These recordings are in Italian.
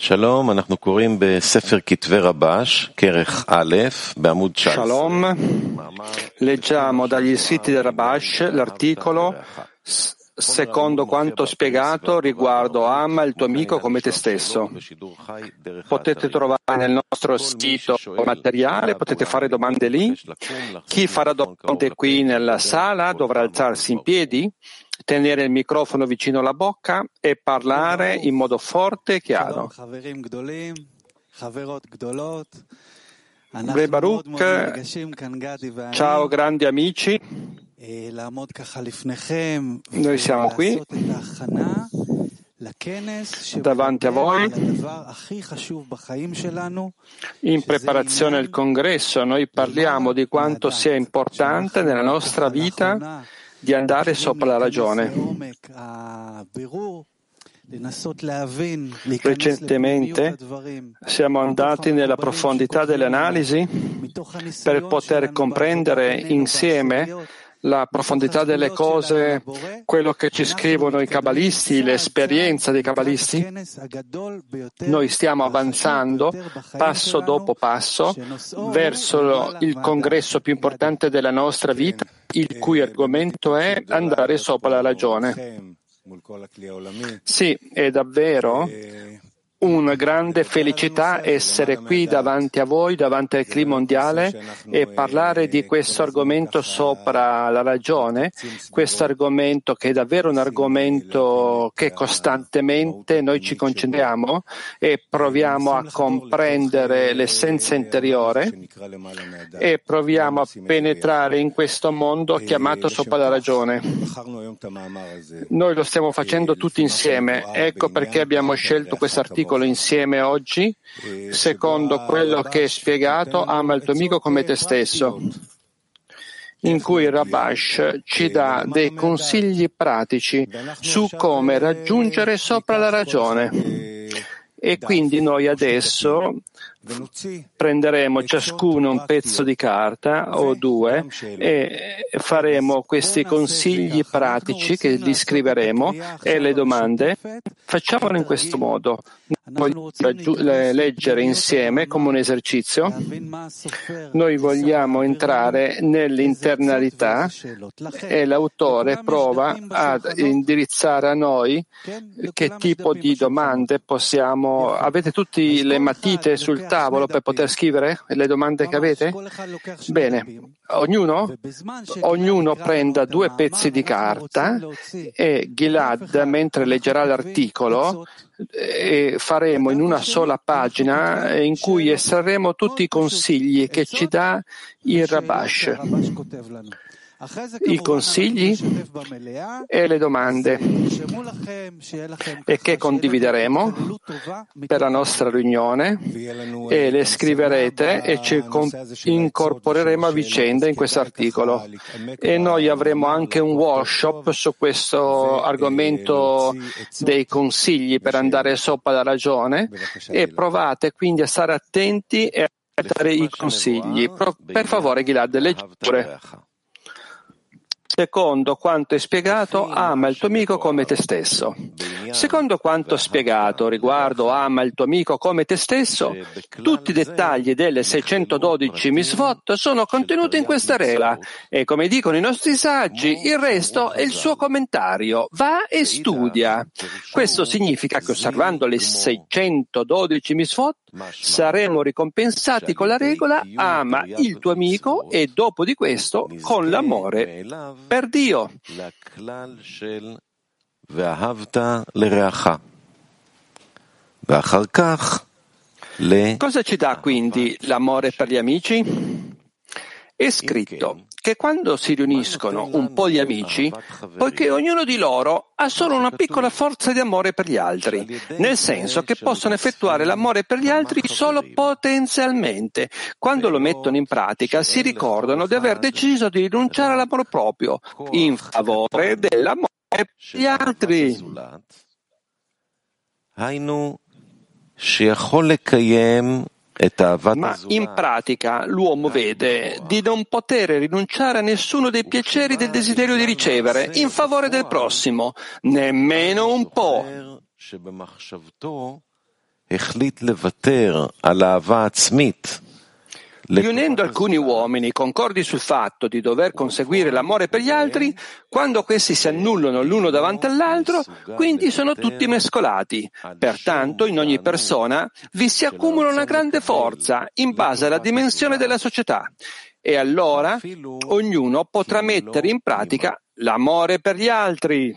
Shalom, אנחנו קוראים בספר כתבי רבש, כרך א', בעמוד 19. Shalom, leggiamo dagli scritti del Rabash l'articolo secondo quanto spiegato riguardo ama il tuo amico come te stesso. Potete trovare nel nostro sito materiale, potete fare domande lì. Chi farà domande qui nella sala dovrà alzarsi in piedi, tenere il microfono vicino alla bocca e parlare in modo forte e chiaro. Bre Baruch, ciao grandi amici, noi siamo qui davanti a voi in preparazione al congresso. Noi parliamo di quanto sia importante nella nostra vita di andare sopra la ragione. Recentemente siamo andati nella profondità delle analisi per poter comprendere insieme la profondità delle cose, quello che ci scrivono i cabalisti, l'esperienza dei cabalisti. Noi stiamo avanzando passo dopo passo verso il congresso più importante della nostra vita, il cui argomento è andare sopra la ragione. Sì, è davvero una grande felicità essere qui davanti a voi, davanti al clima mondiale e parlare di questo argomento sopra la ragione, questo argomento che è davvero un argomento che costantemente noi ci concentriamo e proviamo a comprendere l'essenza interiore e proviamo a penetrare in questo mondo chiamato sopra la ragione. Noi lo stiamo facendo tutti insieme, ecco perché abbiamo scelto questo articolo insieme oggi, secondo quello che è spiegato, ama il tuo amico come te stesso, in cui il Rabash ci dà dei consigli pratici su come raggiungere sopra la ragione. E quindi noi adesso prenderemo ciascuno un pezzo di carta o due e faremo questi consigli pratici che li scriveremo e le domande. Facciamolo in questo modo. Vogliamo leggere insieme come un esercizio. Noi vogliamo entrare nell'internalità e l'autore prova ad indirizzare a noi che tipo di domande possiamo. Avete tutti le matite sul tavolo per poter scrivere le domande che avete? Bene, ognuno prenda due pezzi di carta e Gilad, mentre leggerà l'articolo, faremo in una sola pagina in cui estrarremo tutti i consigli che ci dà il Rabash. I consigli e le domande e che condivideremo per la nostra riunione e le scriverete e ci incorporeremo a vicenda in questo articolo. E noi avremo anche un workshop su questo argomento dei consigli per andare sopra la ragione e provate quindi a stare attenti e a dare i consigli. Per favore Gilad, leggi pure. Secondo quanto è spiegato, ama il tuo amico come te stesso. Secondo quanto spiegato riguardo ama il tuo amico come te stesso, tutti i dettagli delle 612 misvot sono contenuti in questa regola e, come dicono i nostri saggi, il resto è il suo commentario. Va e studia. Questo significa che osservando le 612 misvot saremo ricompensati con la regola ama il tuo amico e dopo di questo con l'amore per Dio. Cosa ci dà quindi l'amore per gli amici? È scritto che quando si riuniscono un po' di amici, poiché ognuno di loro ha solo una piccola forza di amore per gli altri, nel senso che possono effettuare l'amore per gli altri solo potenzialmente. Quando lo mettono in pratica si ricordano di aver deciso di rinunciare all'amore proprio in favore dell'amore per gli altri. Ma in pratica l'uomo vede di non poter rinunciare a nessuno dei piaceri del desiderio di ricevere in favore del prossimo, nemmeno un po'. החליט לוותר על אהבה עצמית. Riunendo alcuni uomini concordi sul fatto di dover conseguire l'amore per gli altri, quando questi si annullano l'uno davanti all'altro, quindi sono tutti mescolati. Pertanto in ogni persona vi si accumula una grande forza in base alla dimensione della società. E allora ognuno potrà mettere in pratica l'amore per gli altri.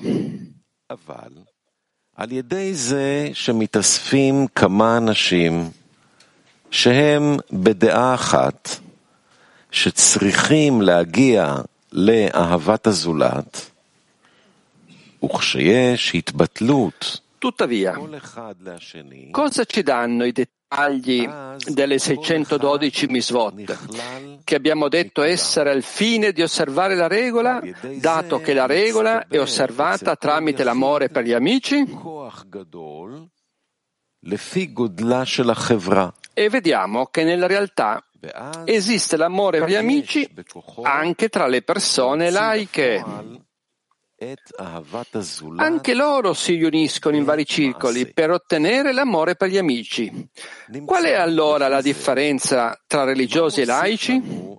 על ידי זה שמתאספים כמה אנשים שהם בדעה אחת שצריכים להגיע לאהבת הזולת, וכשיש התבטלות Tuttavia, כל אחד לשני, cosa ci danno i dettagli delle 612 misvot, che abbiamo detto essere al fine di osservare la regola, dato che la regola è osservata tramite l'amore per gli amici? כוח גדול לפי גודלה של החברה. E vediamo che nella realtà esiste l'amore per gli amici anche tra le persone laiche. Anche loro si riuniscono in vari circoli per ottenere l'amore per gli amici. Qual è allora la differenza tra religiosi e laici?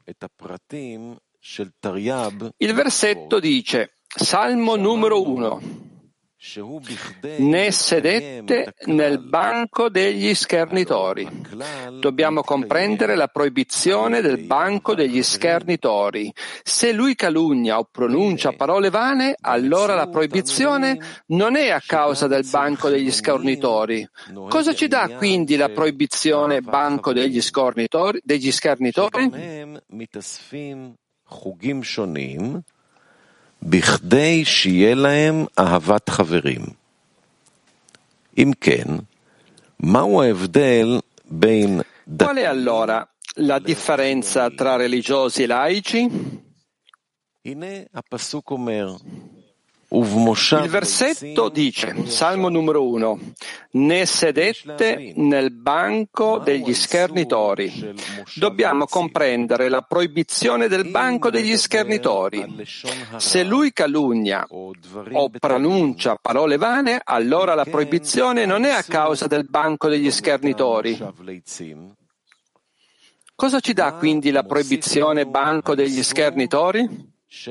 Il versetto dice, Salmo numero 1. Ne sedette nel banco degli schernitori. Dobbiamo comprendere la proibizione del banco degli schernitori. Se lui calunnia o pronuncia parole vane, allora la proibizione non è a causa del banco degli schernitori. Cosa ci dà quindi la proibizione banco degli schernitori? בכדי שיהיה להם אהבת חברים. אם כן, מהו ההבדל בין Qual è allora la differenza tra religiosi e laici? הנה הפסוק אומר, ובמושב Il versetto dice, Salmo numero 1, ne sedette nel banco degli schernitori. Dobbiamo comprendere la proibizione del banco degli schernitori. Se lui calunnia o pronuncia parole vane, allora la proibizione non è a causa del banco degli schernitori. Cosa ci dà quindi la proibizione banco degli schernitori?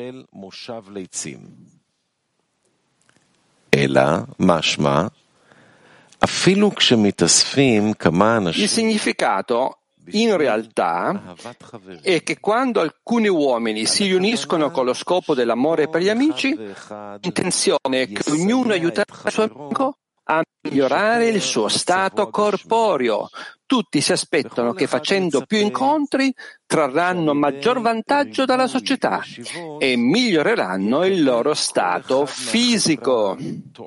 אלא, משמע, אפילו כשמתאספים כמה Il אנשים, significato, in realtà, è che quando alcuni uomini si riuniscono con lo scopo dell'amore per gli amici, l'intenzione è che ognuno aiuterà il suo amico a migliorare il suo stato corporeo. Tutti si aspettano che facendo più incontri trarranno maggior vantaggio dalla società e miglioreranno il loro stato fisico.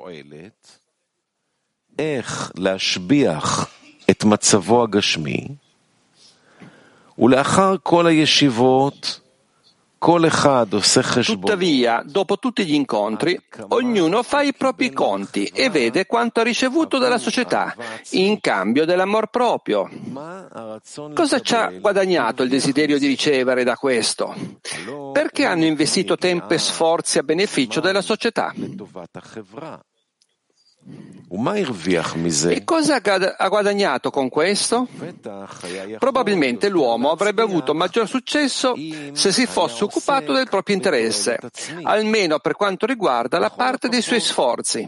איך להשביח את מצבו הגשמי, ולאחר כל הישיבות, כל אחד עושה חשבון. Tuttavia, dopo tutti gli incontri, ognuno fa i propri conti e vede quanto ha ricevuto dalla società in cambio dell'amor proprio. Cosa ci ha guadagnato il desiderio di ricevere da questo? Perché hanno investito tempo e sforzi a beneficio della società? E cosa ha guadagnato con questo? Probabilmente l'uomo avrebbe avuto maggior successo se si fosse occupato del proprio interesse, almeno per quanto riguarda la parte dei suoi sforzi.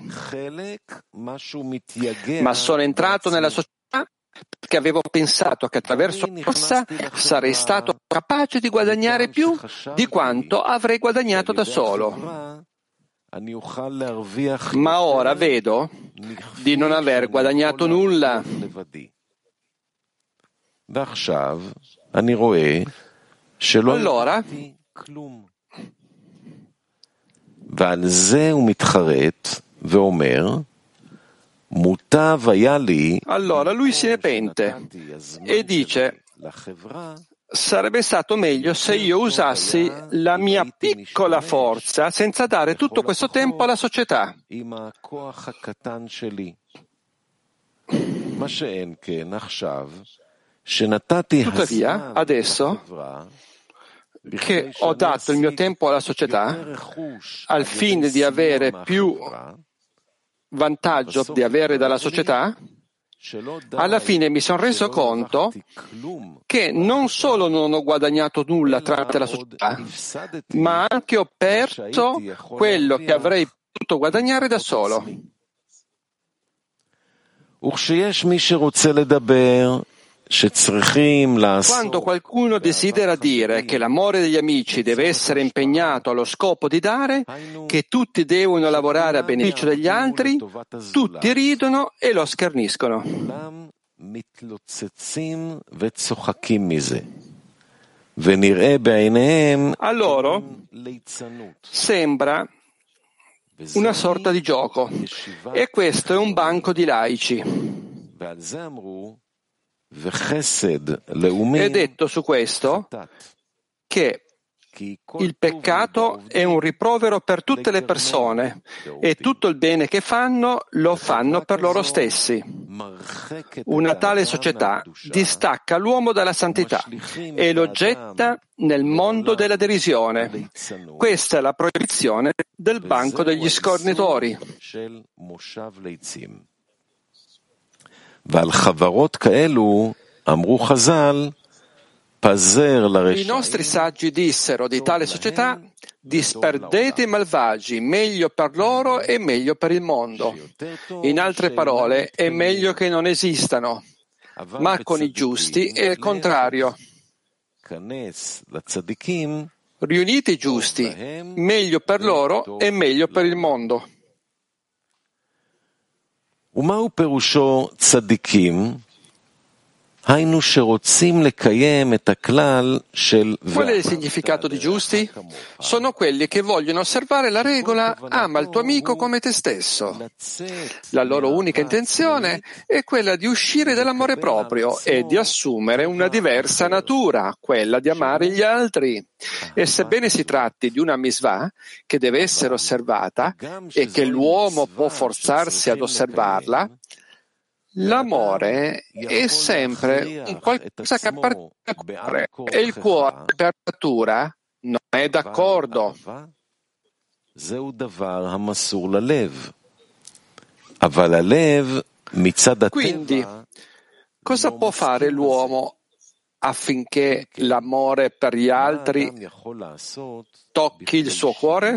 Ma sono entrato nella società perché avevo pensato che attraverso essa sarei stato capace di guadagnare più di quanto avrei guadagnato da solo. Ma ora vedo di non aver guadagnato nulla. Allora, ועל זה הוא מתחרט ואומר, מוטב היה לי, allora lui si ne pente e dice: sarebbe stato meglio se io usassi la mia piccola forza senza dare tutto questo tempo alla società. Tuttavia, adesso che ho dato il mio tempo alla società al fine di avere più vantaggio di avere dalla società, Alla fine mi sono reso conto che non solo non ho guadagnato nulla tramite la società, ma anche ho perso quello che avrei potuto guadagnare da solo. Quando qualcuno desidera dire che l'amore degli amici deve essere impegnato allo scopo di dare, che tutti devono lavorare a beneficio degli altri, tutti ridono e lo scherniscono. A loro sembra una sorta di gioco, e questo è un banco di laici. È detto su questo che il peccato è un riprovero per tutte le persone e tutto il bene che fanno lo fanno per loro stessi. Una tale società distacca l'uomo dalla santità e lo getta nel mondo della derisione. Questa è la proibizione del banco degli scornitori. I nostri saggi dissero di tale società: disperdete i malvagi, meglio per loro e meglio per il mondo. In altre parole, è meglio che non esistano, ma con i giusti è il contrario. Riunite i giusti, meglio per loro e meglio per il mondo. ומהו פירושו צדיקים? היינו שרוצים לקיים את הכלל של... Qual è il significato di giusti? Sono quelli che vogliono osservare la regola ama il tuo amico come te stesso. La loro unica intenzione è quella di uscire dall'amore proprio e di assumere una diversa natura, quella di amare gli altri. E sebbene si tratti di una misvah che deve essere osservata e che l'uomo può forzarsi ad osservarla, l'amore è sempre un qualcosa che appartiene al cuore e il cuore per natura non è d'accordo. Quindi, cosa può fare l'uomo affinché l'amore per gli altri tocchi il suo cuore?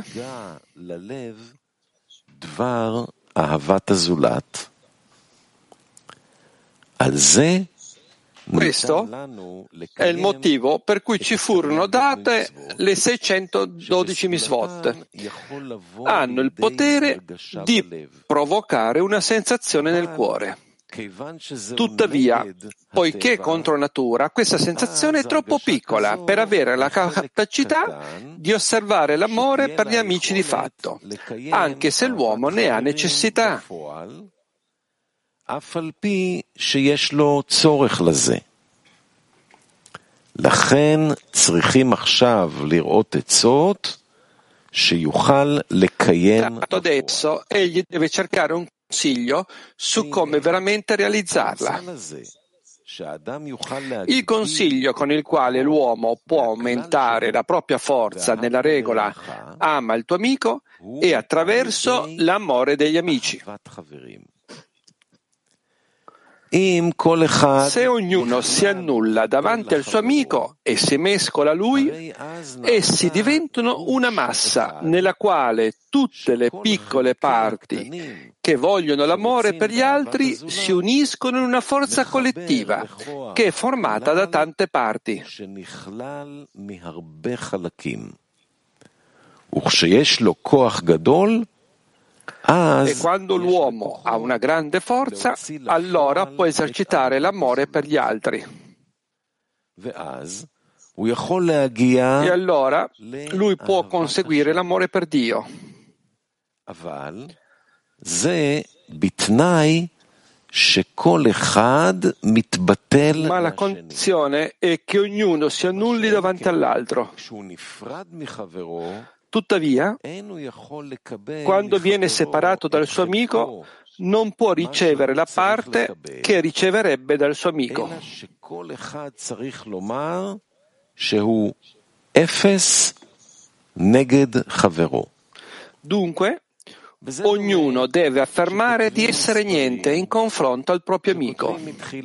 Questo è il motivo per cui ci furono date le 612 misvot. Hanno il potere di provocare una sensazione nel cuore. Tuttavia, poiché contro natura, questa sensazione è troppo piccola per avere la capacità di osservare l'amore per gli amici di fatto, anche se l'uomo ne ha necessità. אף על פי שיש לו צורך לזה. לכן צריכים עכשיו לראות עצות שיוכל לקיים. Adesso egli deve cercare un consiglio su come veramente realizzarla. Il consiglio con il quale l'uomo può aumentare la propria forza nella regola ama il tuo amico è attraverso l'amore degli amici. Se ognuno si annulla davanti al suo amico e si mescola a lui, essi diventano una massa nella quale tutte le piccole parti che vogliono l'amore per gli altri si uniscono in una forza collettiva che è formata da tante parti. E quando l'uomo ha una grande forza, allora può esercitare l'amore per gli altri. E allora lui può conseguire l'amore per Dio. Ma la condizione è che ognuno si annulli davanti all'altro. Tuttavia, quando viene separato dal suo amico, non può ricevere la parte che riceverebbe dal suo amico. Dunque, ognuno deve affermare di essere niente in confronto al proprio amico.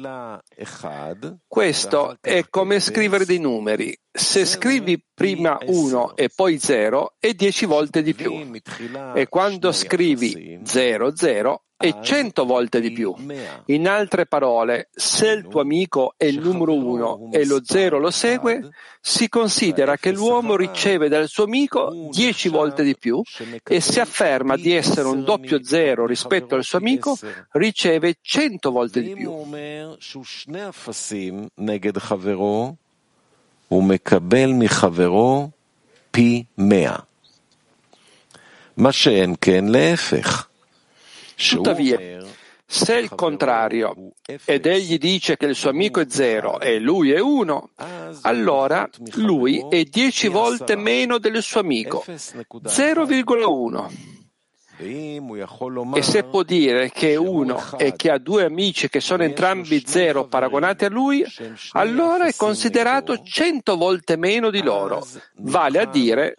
Questo è come scrivere dei numeri. Se scrivi prima 1 e poi 0 è 10 volte di più. E quando scrivi 0, 0 è 100 volte di più. In altre parole, se il tuo amico è il numero 1 e lo 0 lo segue, si considera che l'uomo riceve dal suo amico 10 volte di più e se afferma di essere un doppio 0 rispetto al suo amico, riceve 100 volte di più. ומקבל מחברו פי 100. מה שאין כן להפך. Tuttavia, se il contrario, ed egli dice che il suo amico è 0 e lui è 1, allora lui è 10 volte meno del suo amico, 0,1. E se può dire che è 1 e che ha 2 amici che sono entrambi 0 paragonati a lui, allora è considerato 100 volte meno di loro, vale a dire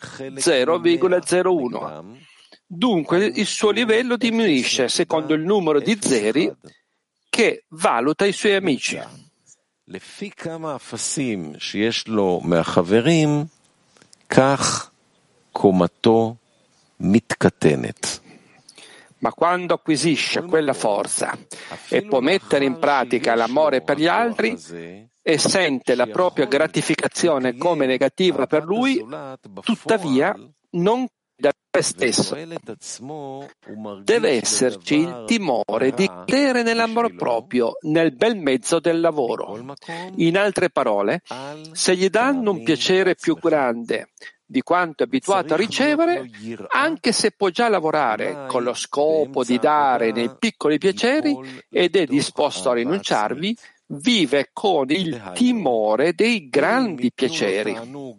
0,01. Dunque il suo livello diminuisce secondo il numero di zeri che valuta i suoi amici. לפי כמה אפסים שיש לו מהחברים, כך קומתו מתקטנת. Ma quando acquisisce quella forza e può mettere in pratica l'amore per gli altri e sente la propria gratificazione come negativa per lui, tuttavia non da se stesso. Deve esserci il timore di cadere nell'amor proprio, nel bel mezzo del lavoro. In altre parole, se gli danno un piacere più grande di quanto è abituato a ricevere, anche se può già lavorare con lo scopo di dare nei piccoli piaceri ed è disposto a rinunciarvi, vive con il timore dei grandi piaceri.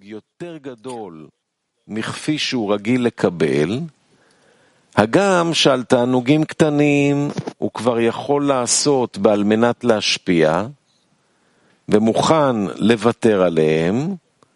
מכפי שהוא רגיל לקבל, הגם שעל תענוגים קטנים הוא כבר יכול לעשות בעל מנת להשפיע, ומוכן לוותר עליהם,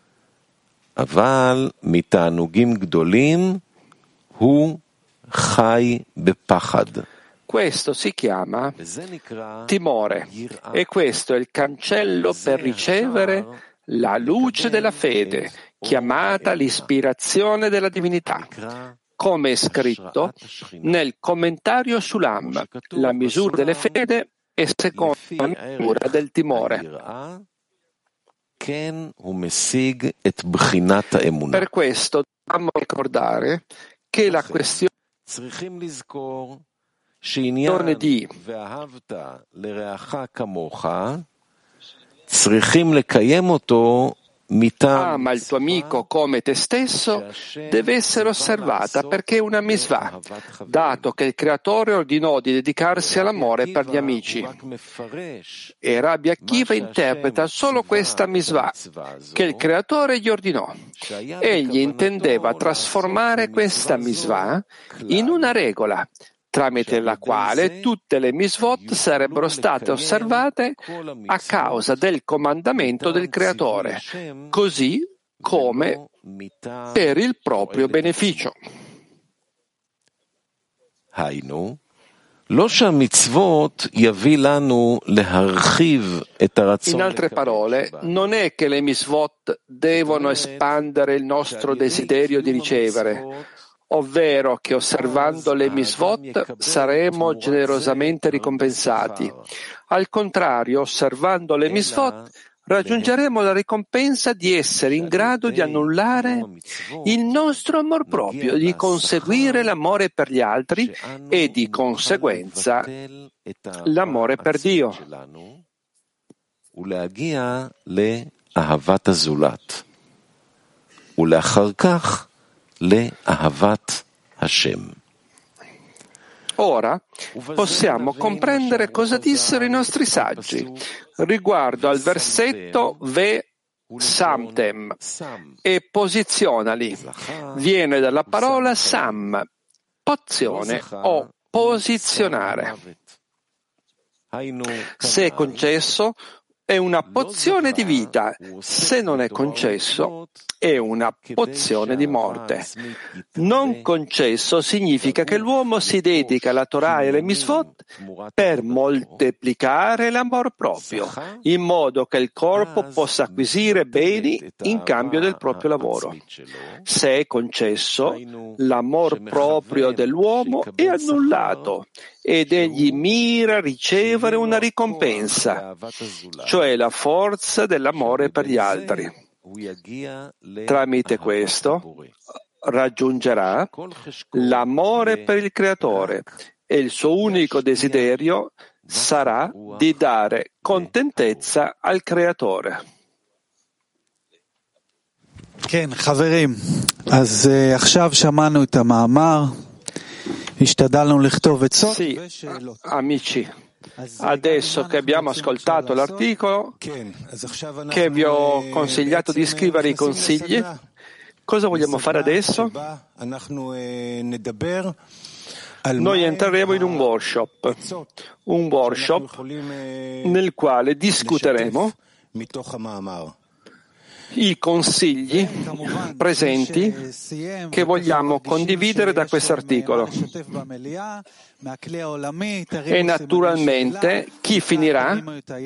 אבל מתענוגים גדולים הוא חי בפחד. Questo si chiama timore e questo è il cancello per ricevere la luce della fede, chiamata l'ispirazione della divinità, come è scritto nel commentario sull'Am, la misura delle fede è secondo la misura del timore. Per questo dobbiamo ricordare che la questione di ama il tuo amico come te stesso deve essere osservata perché è una misvah, dato che il Creatore ordinò di dedicarsi all'amore per gli amici. E Rabbi Akiva interpreta solo questa misvah che il Creatore gli ordinò. Egli intendeva trasformare questa misvah in una regola, tramite la quale tutte le misvot sarebbero state osservate a causa del comandamento del Creatore, così come per il proprio beneficio. In altre parole, non è che le misvot devono espandere il nostro desiderio di ricevere, ovvero che osservando le misvot saremo generosamente ricompensati. Al contrario, osservando le misvot raggiungeremo la ricompensa di essere in grado di annullare il nostro amor proprio, di conseguire l'amore per gli altri e di conseguenza l'amore per Dio. Ora possiamo comprendere cosa dissero i nostri saggi riguardo al versetto Ve Samtem e posizionali. Viene dalla parola Sam, pozione o posizionare. Se è concesso, è una pozione di vita. Se non è concesso, è una pozione di morte. Non concesso significa che l'uomo si dedica alla Torah e alle Misvot per moltiplicare l'amor proprio, in modo che il corpo possa acquisire beni in cambio del proprio lavoro. Se è concesso, l'amor proprio dell'uomo è annullato ed egli mira a ricevere una ricompensa, cioè la forza dell'amore per gli altri. Tramite questo raggiungerà l'amore per il Creatore e il suo unico desiderio sarà di dare contentezza al Creatore. כן, חברים, אז עכשיו שמענו את המאמר, השתדלנו לכתוב עצות ושאלות. Amici, adesso che abbiamo ascoltato l'articolo, che vi ho consigliato di scrivere i consigli, cosa vogliamo fare adesso? Noi entreremo in un workshop nel quale discuteremo i consigli presenti che vogliamo condividere da questo articolo. E naturalmente chi finirà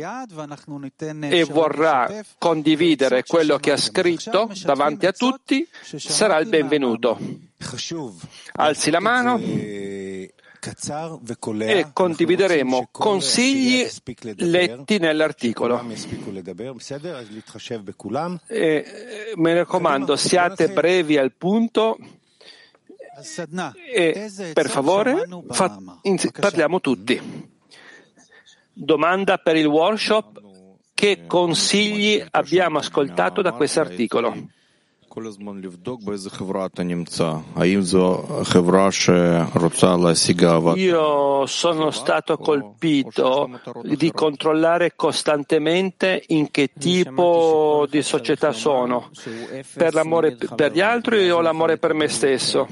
e vorrà condividere quello che ha scritto davanti a tutti sarà il benvenuto. Alzi la mano e condivideremo consigli letti nell'articolo. E mi raccomando, siate brevi al punto e per favore parliamo tutti. Domanda per il workshop: che consigli abbiamo ascoltato da questo articolo? Io sono stato colpito di controllare costantemente in che tipo di società sono, per l'amore per gli altri o l'amore per me stesso.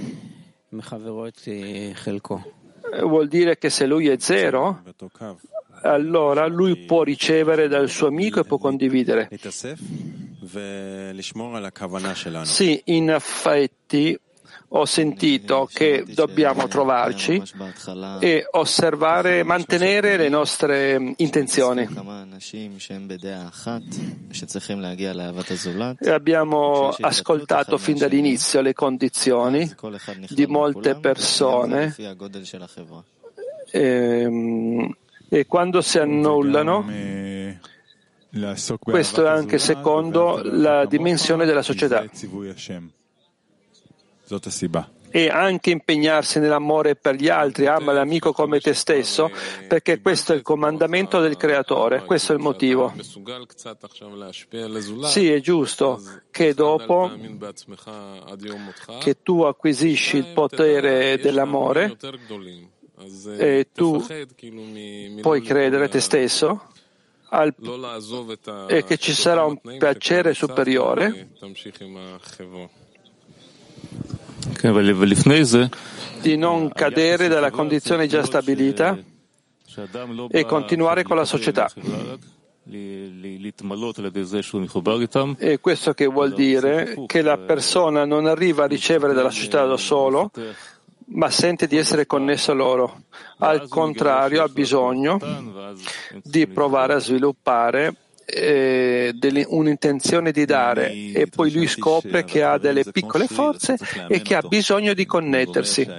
Vuol dire che se lui è zero, allora lui può ricevere dal suo amico e può condividere. Sì, in effetti ho sentito che dobbiamo trovarci e osservare, mantenere le nostre intenzioni. E abbiamo ascoltato fin dall'inizio le condizioni di molte persone e quando si annullano, questo è anche secondo la dimensione della società. E anche impegnarsi nell'amore per gli altri, ama l'amico come te stesso, perché questo è il comandamento del Creatore, questo è il motivo. Sì, è giusto che dopo che tu acquisisci il potere dell'amore e tu puoi credere te stesso e che ci sarà un piacere superiore di non cadere dalla condizione già stabilita e continuare con la società. E questo che vuol dire che la persona non arriva a ricevere dalla società da solo, ma sente di essere connesso a loro. Al contrario, ha bisogno di provare a sviluppare un'intenzione di dare, e poi lui scopre che ha delle piccole forze e che ha bisogno di connettersi.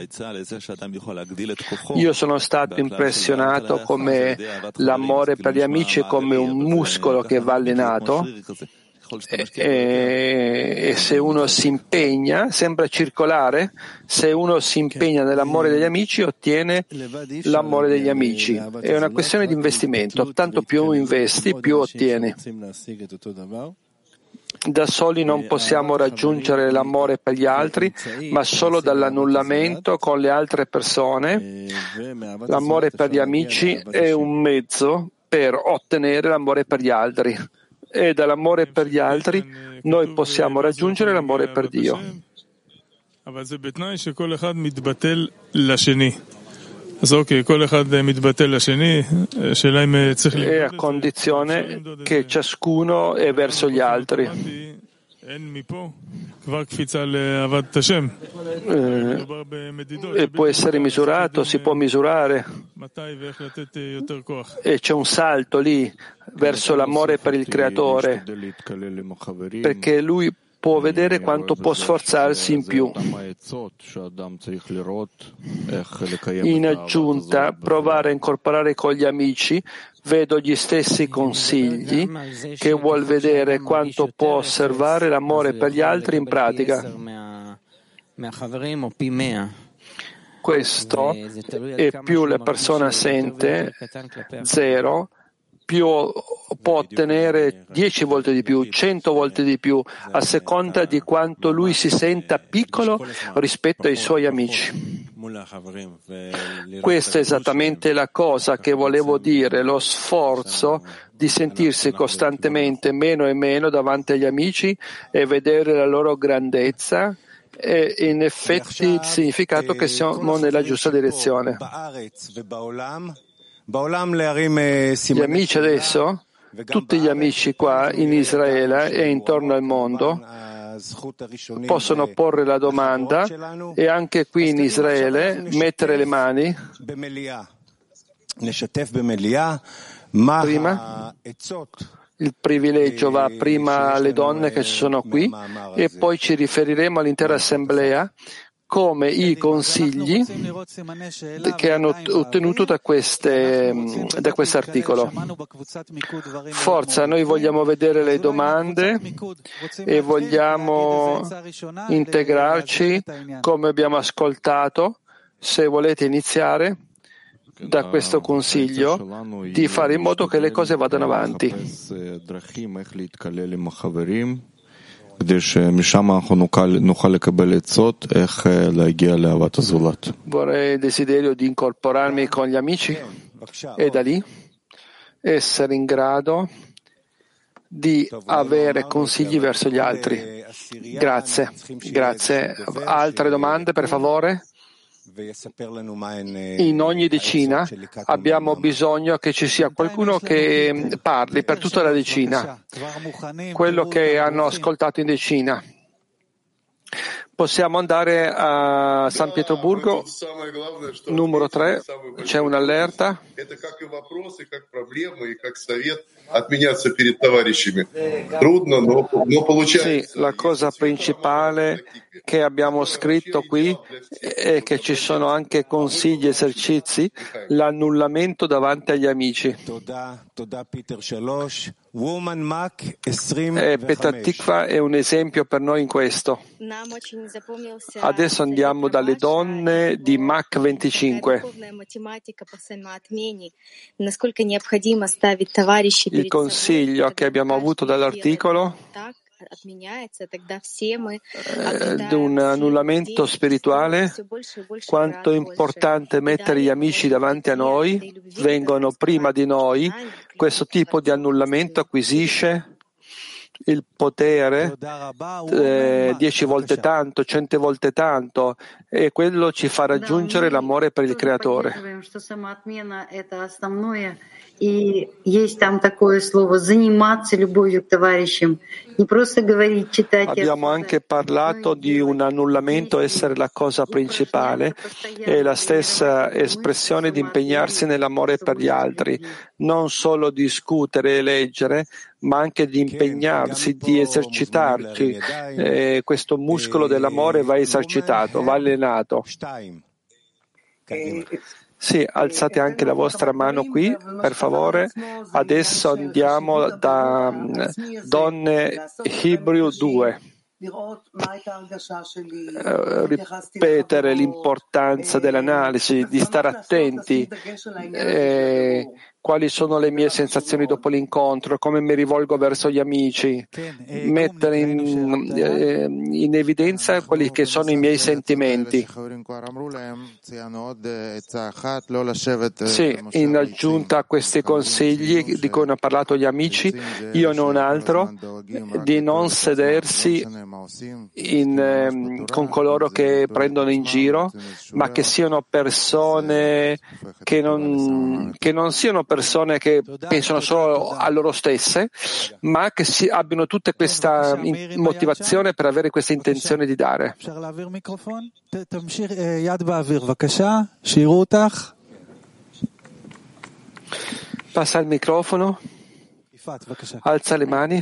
Io sono stato impressionato come l'amore per gli amici è come un muscolo che va allenato. E se uno si impegna, sembra circolare, se uno si impegna nell'amore degli amici ottiene l'amore degli amici. È una questione di investimento, tanto più investi più ottieni. Da soli non possiamo raggiungere l'amore per gli altri, ma solo dall'annullamento con le altre persone. L'amore per gli amici è un mezzo per ottenere l'amore per gli altri. E dall'amore per gli altri noi possiamo raggiungere l'amore per Dio. è a condizione che ciascuno è verso gli altri. E può essere misurato, si può misurare, e c'è un salto lì verso l'amore per il Creatore, perché lui può vedere quanto può sforzarsi in più. In aggiunta, provare a incorporare con gli amici, vedo gli stessi consigli, che vuol vedere quanto può osservare l'amore per gli altri in pratica. Questo, e più la persona sente 0, più può ottenere 10 volte di più, 100 volte di più, a seconda di quanto lui si senta piccolo rispetto ai suoi amici. Questa è esattamente la cosa che volevo dire, lo sforzo di sentirsi costantemente meno e meno davanti agli amici e vedere la loro grandezza, e in effetti il significato che siamo nella giusta direzione. Gli amici adesso, tutti gli amici qua in Israele e intorno al mondo, possono porre la domanda, e anche qui in Israele mettere le mani prima. Il privilegio va prima alle donne che sono qui, e poi ci riferiremo all'intera assemblea come i consigli che hanno ottenuto da quest'articolo. Forza, noi vogliamo vedere le domande e vogliamo integrarci come abbiamo ascoltato. Se volete iniziare da questo consiglio di fare in modo che le cose vadano avanti. Vorrei desiderio di incorporarmi con gli amici e da lì essere in grado di avere consigli verso gli altri. Grazie. Grazie. Altre domande, per favore? In ogni decina abbiamo bisogno che ci sia qualcuno che parli per tutta la decina, quello che hanno ascoltato in decina. Possiamo andare a San Pietroburgo, numero 3, c'è un'allerta. Sì, la cosa principale che abbiamo scritto qui è che ci sono anche consigli e esercizi, l'annullamento davanti agli amici. Petah Tikva è un esempio per noi in questo. Adesso andiamo dalle donne di Mach 25. Il consiglio che abbiamo avuto dall'articolo di un annullamento spirituale, quanto è importante mettere gli amici davanti a noi, vengono prima di noi. Questo tipo di annullamento acquisisce il potere 10 volte tanto, 100 volte tanto, e quello ci fa raggiungere l'amore per il Creatore. Abbiamo anche parlato di un annullamento essere la cosa principale, e la stessa espressione di impegnarsi nell'amore per gli altri, non solo discutere e leggere, ma anche di impegnarsi, di esercitarci. Questo muscolo dell'amore va esercitato, va allenato. Sì, alzate anche la vostra mano qui, per favore. Adesso andiamo da Donne Hebrew 2. Ripetere l'importanza dell'analisi, di stare attenti quali sono le mie sensazioni dopo l'incontro, come mi rivolgo verso gli amici, mettere in evidenza quelli che sono i miei sentimenti. Sì, in aggiunta a questi consigli di cui hanno parlato gli amici, io non altro, di non sedersi con coloro che prendono in giro, ma che siano persone che non siano persone che pensano solo a loro stesse, ma che abbiano tutta questa motivazione per avere questa intenzione di dare. Passa il microfono. Alza le mani.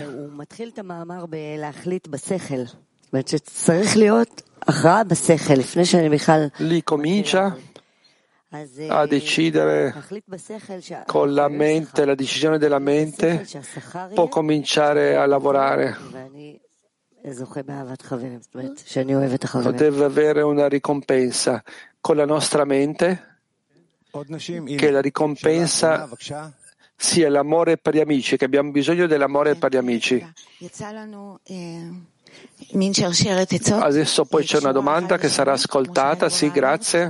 Lì comincia a decidere con la mente, la decisione della mente può cominciare a lavorare. Deve avere una ricompensa con la nostra mente, che la ricompensa sia l'amore per gli amici, che abbiamo bisogno dell'amore per gli amici. Adesso poi c'è una domanda che sarà ascoltata. Sì, grazie.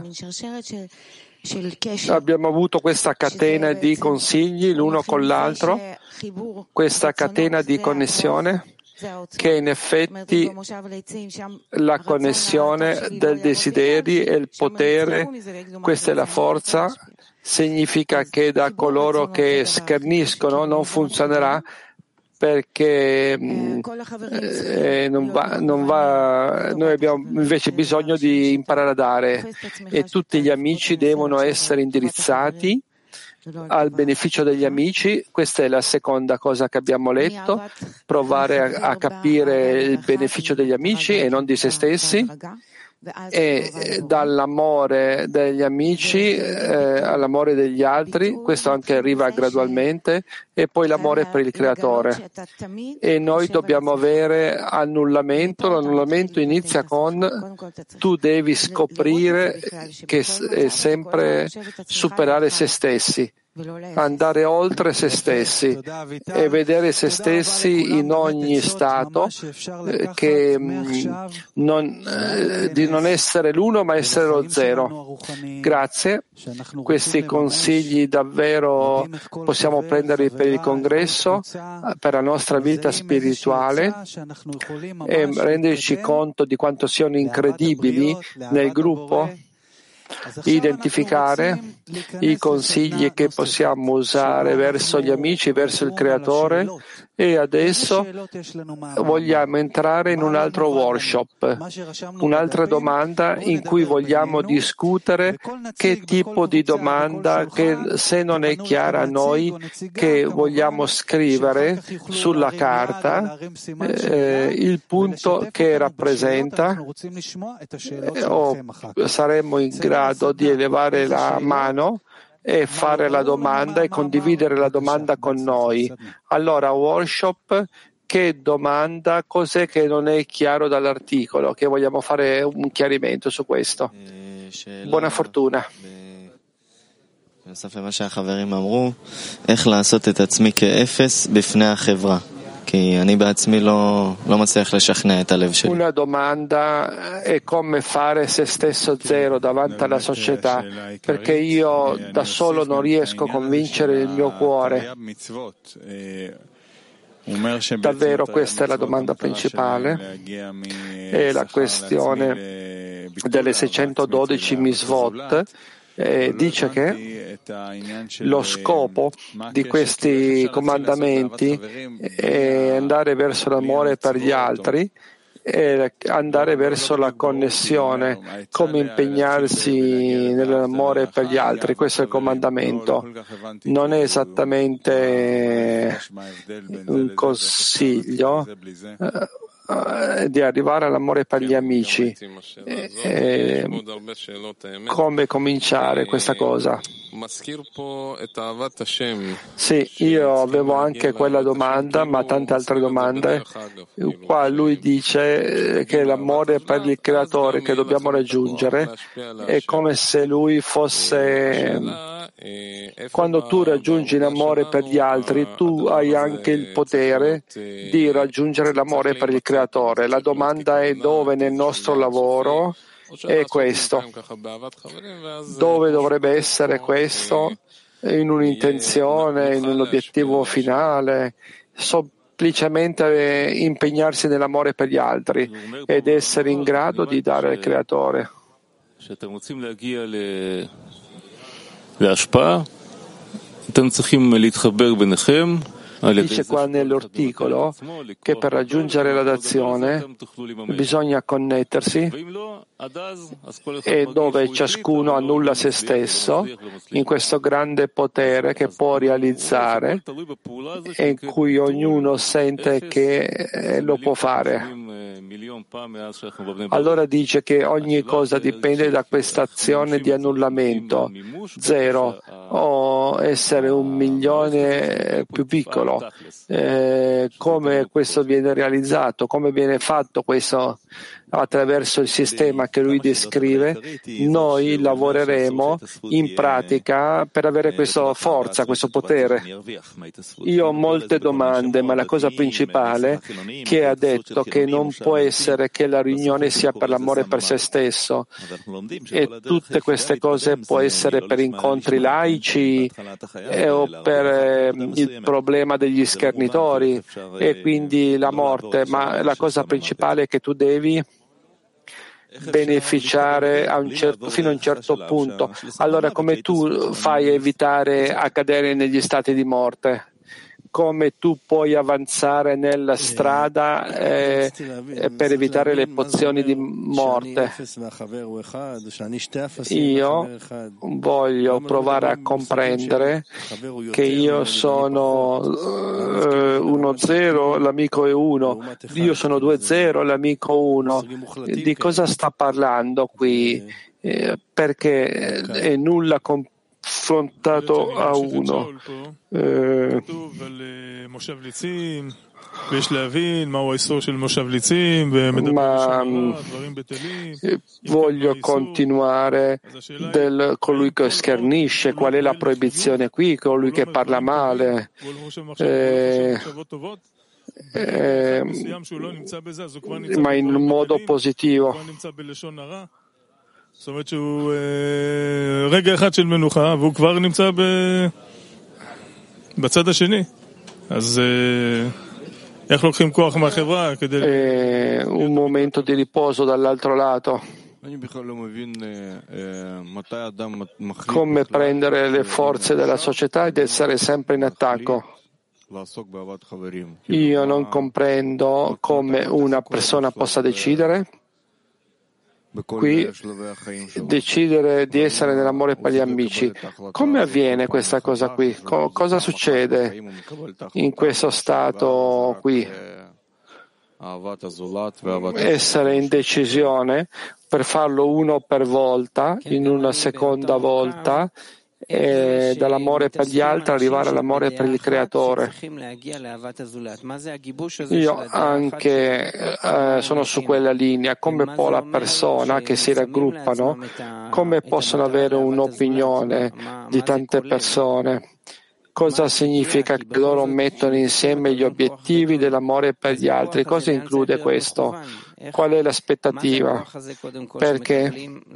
Abbiamo avuto questa catena di consigli l'uno con l'altro, questa catena di connessione, che in effetti la connessione del desiderio e il potere, questa è la forza, significa che da coloro che scherniscono non funzionerà, perché non va. Noi abbiamo invece bisogno di imparare a dare, e tutti gli amici devono essere indirizzati al beneficio degli amici. Questa è la seconda cosa che abbiamo letto, provare a capire il beneficio degli amici e non di se stessi, e dall'amore degli amici all'amore degli altri. Questo anche arriva gradualmente, e poi l'amore per il Creatore. E noi dobbiamo avere annullamento. L'annullamento inizia con tu devi scoprire che è sempre superare se stessi, andare oltre se stessi e vedere se stessi in ogni stato, di non essere l'uno ma essere lo zero. Grazie. Questi consigli davvero possiamo prenderli per il congresso, per la nostra vita spirituale, e renderci conto di quanto siano incredibili nel gruppo, identificare i consigli che possiamo usare verso gli amici, verso il Creatore. E adesso vogliamo entrare in un altro workshop, un'altra domanda in cui vogliamo discutere che tipo di domanda, che se non è chiara a noi, che vogliamo scrivere sulla carta il punto che rappresenta, o saremo in grado di elevare la mano e fare la domanda e condividere la domanda con noi. Allora, workshop, che domanda, cos'è che non è chiaro dall'articolo, che vogliamo fare un chiarimento su questo. Buona fortuna. Una domanda è come fare se stesso zero davanti alla società, perché io da solo non riesco a convincere il mio cuore. Davvero questa è la domanda principale, è la questione delle 612 misvot. Dice che lo scopo di questi comandamenti è andare verso l'amore per gli altri e andare verso la connessione, come impegnarsi nell'amore per gli altri. Questo è il comandamento. Non è esattamente un consiglio di arrivare all'amore per gli amici. Come cominciare questa cosa? Sì, io avevo anche quella domanda, ma tante altre domande. Qua lui dice che l'amore per il Creatore che dobbiamo raggiungere è come se lui fosse Quando tu raggiungi l'amore per gli altri, tu hai anche il potere di raggiungere l'amore per il Creatore. La domanda è dove nel nostro lavoro è questo? Dove dovrebbe essere questo? In un'intenzione, in un obiettivo finale, semplicemente impegnarsi nell'amore per gli altri ed essere in grado di dare al Creatore. Dice qua nell'articolo che per raggiungere la dazione bisogna connettersi e dove ciascuno annulla se stesso in questo grande potere che può realizzare e in cui ognuno sente che lo può fare. Allora dice che ogni cosa dipende da questa azione di annullamento, zero, o essere 1.000.000 più piccolo. Come questo viene realizzato, come viene fatto questo attraverso il sistema che lui descrive, noi lavoreremo in pratica per avere questa forza, questo potere. Io ho molte domande, ma la cosa principale che ha detto che non può essere che la riunione sia per l'amore per se stesso e tutte queste cose può essere per incontri laici o per il problema degli schernitori e quindi la morte, ma la cosa principale è che tu devi beneficiare fino a un certo punto. Allora come tu fai a evitare a cadere negli stati di morte? Come tu puoi avanzare nella strada per evitare le pozioni di morte? Io voglio provare a comprendere che io sono 1-0, l'amico è 1, io sono 2-0, l'amico 1. Di cosa sta parlando qui? Perché è nulla confrontato a 1. Ma voglio continuare colui che schernisce, qual è la proibizione qui, colui che parla male. Ma in un modo positivo. זאת אומרת שהוא רגע אחד של מנוחה והוא כבר נמצא בצד השני. אז איך לוקחים כוח מהחברה כדי un momento di riposo dall'altro lato. Come prendere le forze della società ed essere sempre in attacco. Io non comprendo come una persona possa decidere qui decidere di essere nell'amore per gli amici. Come avviene questa cosa qui? Cosa succede in questo stato qui? Essere in decisione per farlo uno per volta, in una seconda volta, e dall'amore per gli altri arrivare all'amore per il Creatore. Io anche sono su quella linea. Come può la persona che si raggruppano, come possono avere un'opinione di tante persone? Cosa significa che loro mettono insieme gli obiettivi dell'amore per gli altri? Cosa include questo? Qual è l'aspettativa? Perché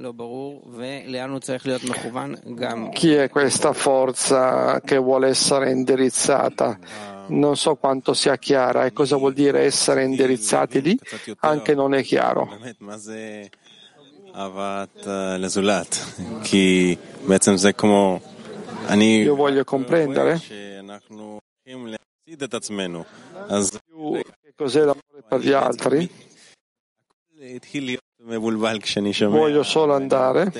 chi è questa forza che vuole essere indirizzata? Non so quanto sia chiara e cosa vuol dire essere indirizzati lì, anche non è chiaro. Io voglio comprendere che cos'è l'amore per gli altri. Voglio solo andare.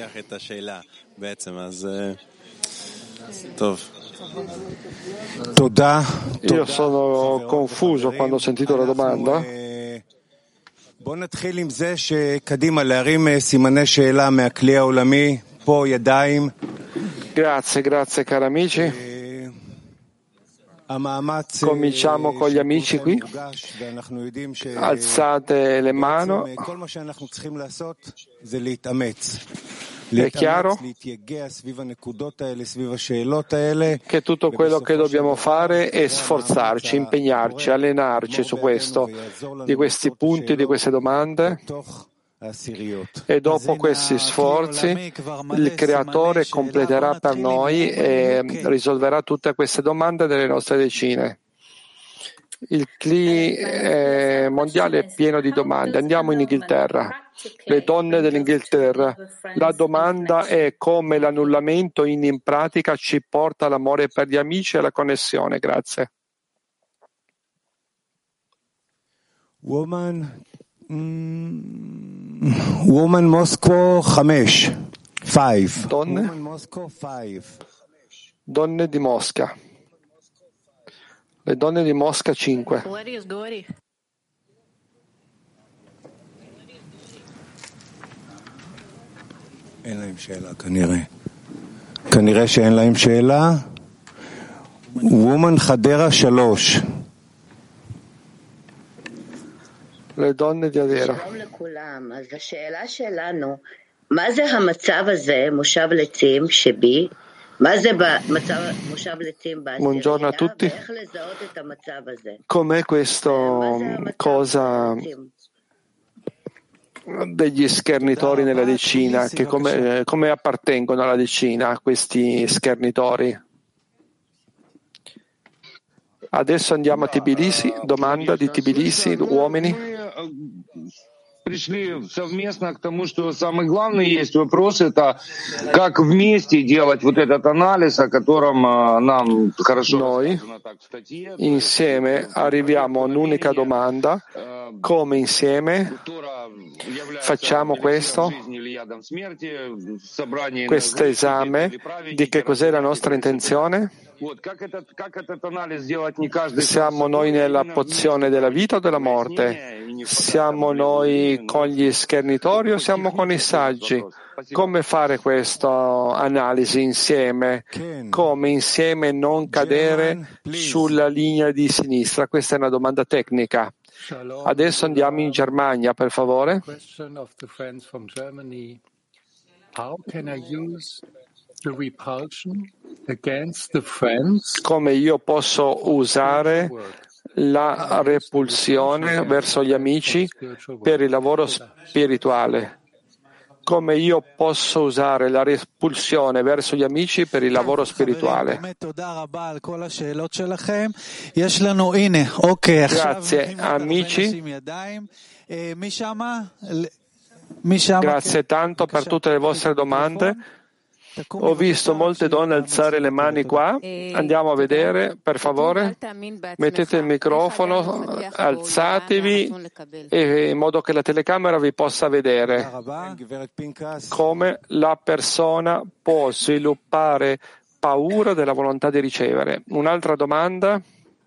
Io sono confuso quando ho sentito la domanda. בוא נתחיל עם זה שקדימה להרים סימני שאלה מהכלי העולמי, פה ידיים. Grazie cari amici. Cominciamo con gli amici qui. Alzate le mani. È chiaro che tutto quello che dobbiamo fare è sforzarci, impegnarci, allenarci su questo, di questi punti, di queste domande. E dopo questi sforzi il Creatore completerà per noi e risolverà tutte queste domande delle nostre decine. Il CLI mondiale è pieno di domande. Andiamo in Inghilterra. Le donne dell'Inghilterra. La domanda è come l'annullamento in pratica ci porta all'amore per gli amici e alla connessione. Grazie. Woman Moscow 5. Donne di Mosca. Le donne di Mosca 5. אין להם שאלה כנראה שאין להם שאלה. וומן חדרה 3. Le donne di Adera. שלום לכולם. אז השאלה שלנו, מה זה המצב הזה, מושב לצים שבי? מה זה במצב מושב לצים בעשירייה? ואיך לזהות את המצב הזה? Com'è questo cosa degli schernitori nella decina? Che come appartengono alla decina questi schernitori? Adesso andiamo a Tbilisi. Domanda di Tbilisi, uomini. Пришли совместно к тому, что самый главный есть вопрос, это как вместе делать вот этот анализ, о котором нам хорошо рассказано так в статье. Insieme arriviamo a un'unica domanda, come insieme facciamo questo esame di che cos'è la nostra intenzione? Siamo noi nella pozione della vita o della morte? Siamo noi con gli schernitori o siamo con i saggi? Come fare questa analisi insieme? Come insieme non cadere sulla linea di sinistra? Questa è una domanda tecnica. Adesso andiamo in Germania, per favore. Come io posso usare la repulsione verso gli amici per il lavoro spirituale? Come io posso usare la repulsione verso gli amici per il lavoro spirituale? Grazie amici. Grazie tanto per tutte le vostre domande. Ho visto molte donne alzare le mani qua. Andiamo a vedere, per favore. Mettete il microfono, alzatevi in modo che la telecamera vi possa vedere. Come la persona può sviluppare paura della volontà di ricevere? Un'altra domanda?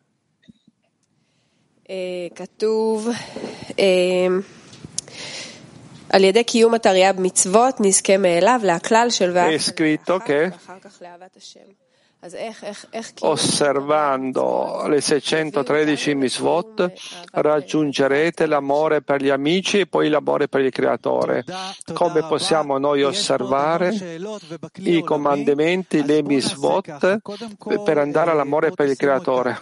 È scritto che osservando le 613 mitzvot raggiungerete l'amore per gli amici e poi l'amore per il Creatore. Come possiamo noi osservare i comandamenti, le mitzvot, per andare all'amore per il Creatore?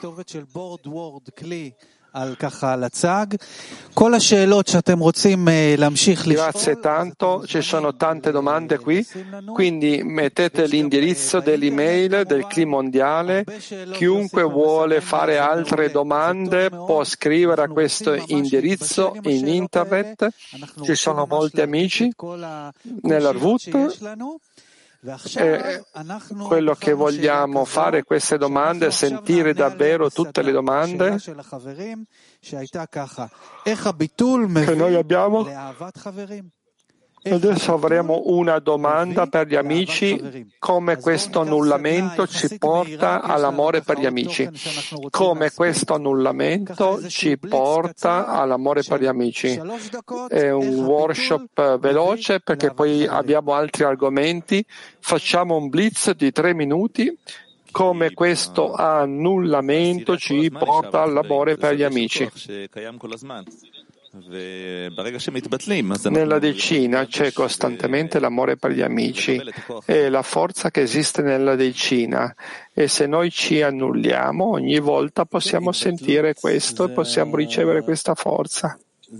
Grazie tanto, ci sono tante domande qui, quindi mettete l'indirizzo dell'email del CLI mondiale. Chiunque vuole fare altre domande può scrivere a questo indirizzo in internet. Ci sono molti amici nell'Arvut. Quello che vogliamo fare è queste domande, sentire davvero tutte le domande che noi abbiamo. Adesso avremo una domanda per gli amici, come questo annullamento ci porta all'amore per gli amici. Come questo annullamento ci porta all'amore per gli amici. È un workshop veloce perché poi abbiamo altri argomenti. Facciamo un blitz di 3 minuti. Come questo annullamento ci porta all'amore per gli amici. Nella decina c'è costantemente l'amore per gli amici e la forza che esiste nella decina, e se noi ci annulliamo ogni volta possiamo sentire questo e possiamo ricevere questa forza.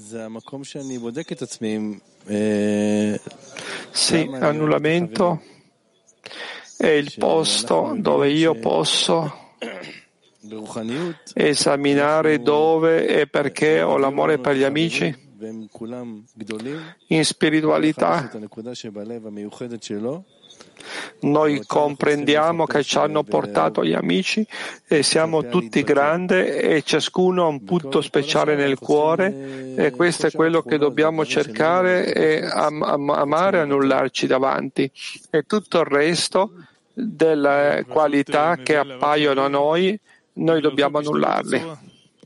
Sì, annullamento è il posto dove io posso esaminare dove e perché ho l'amore per gli amici. In spiritualità noi comprendiamo che ci hanno portato gli amici e siamo tutti grandi e ciascuno ha un punto speciale nel cuore, e questo è quello che dobbiamo cercare e amare e annullarci davanti, e tutto il resto delle qualità che appaiono a noi dobbiamo annullarli.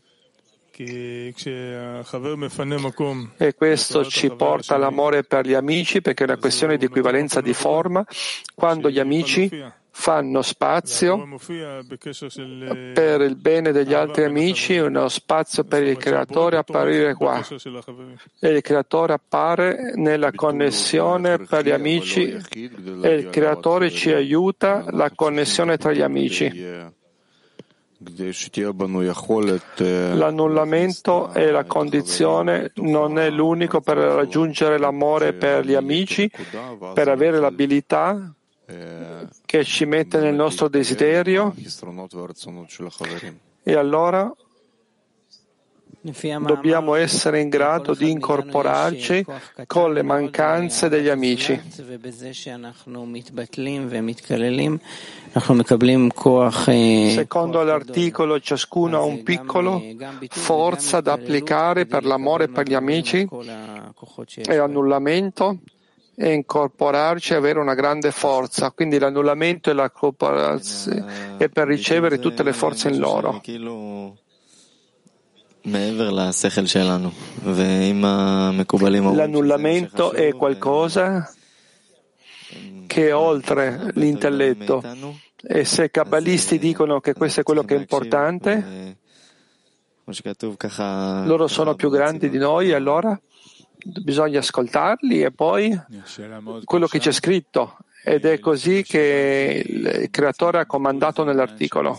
E questo ci porta all'amore per gli amici, perché è una questione di equivalenza di forma. Quando gli amici fanno spazio per il bene degli altri amici, uno spazio per il creatore apparire qua, e il creatore appare nella connessione per gli amici e il creatore ci aiuta la connessione tra gli amici. L'annullamento è la condizione, non è l'unico per raggiungere l'amore per gli amici, per avere l'abilità che ci mette nel nostro desiderio, e allora dobbiamo essere in grado di incorporarci con le mancanze degli amici. Secondo l'articolo, ciascuno ha un piccolo forza da applicare per l'amore per gli amici e annullamento, e incorporarci e avere una grande forza. Quindi l'annullamento e la corporazione è per ricevere tutte le forze in loro. L'annullamento è qualcosa che è oltre l'intelletto, e se i kabbalisti dicono che questo è quello che è importante, loro sono più grandi di noi, allora bisogna ascoltarli e poi quello che c'è scritto. Ed è così che il creatore ha comandato nell'articolo.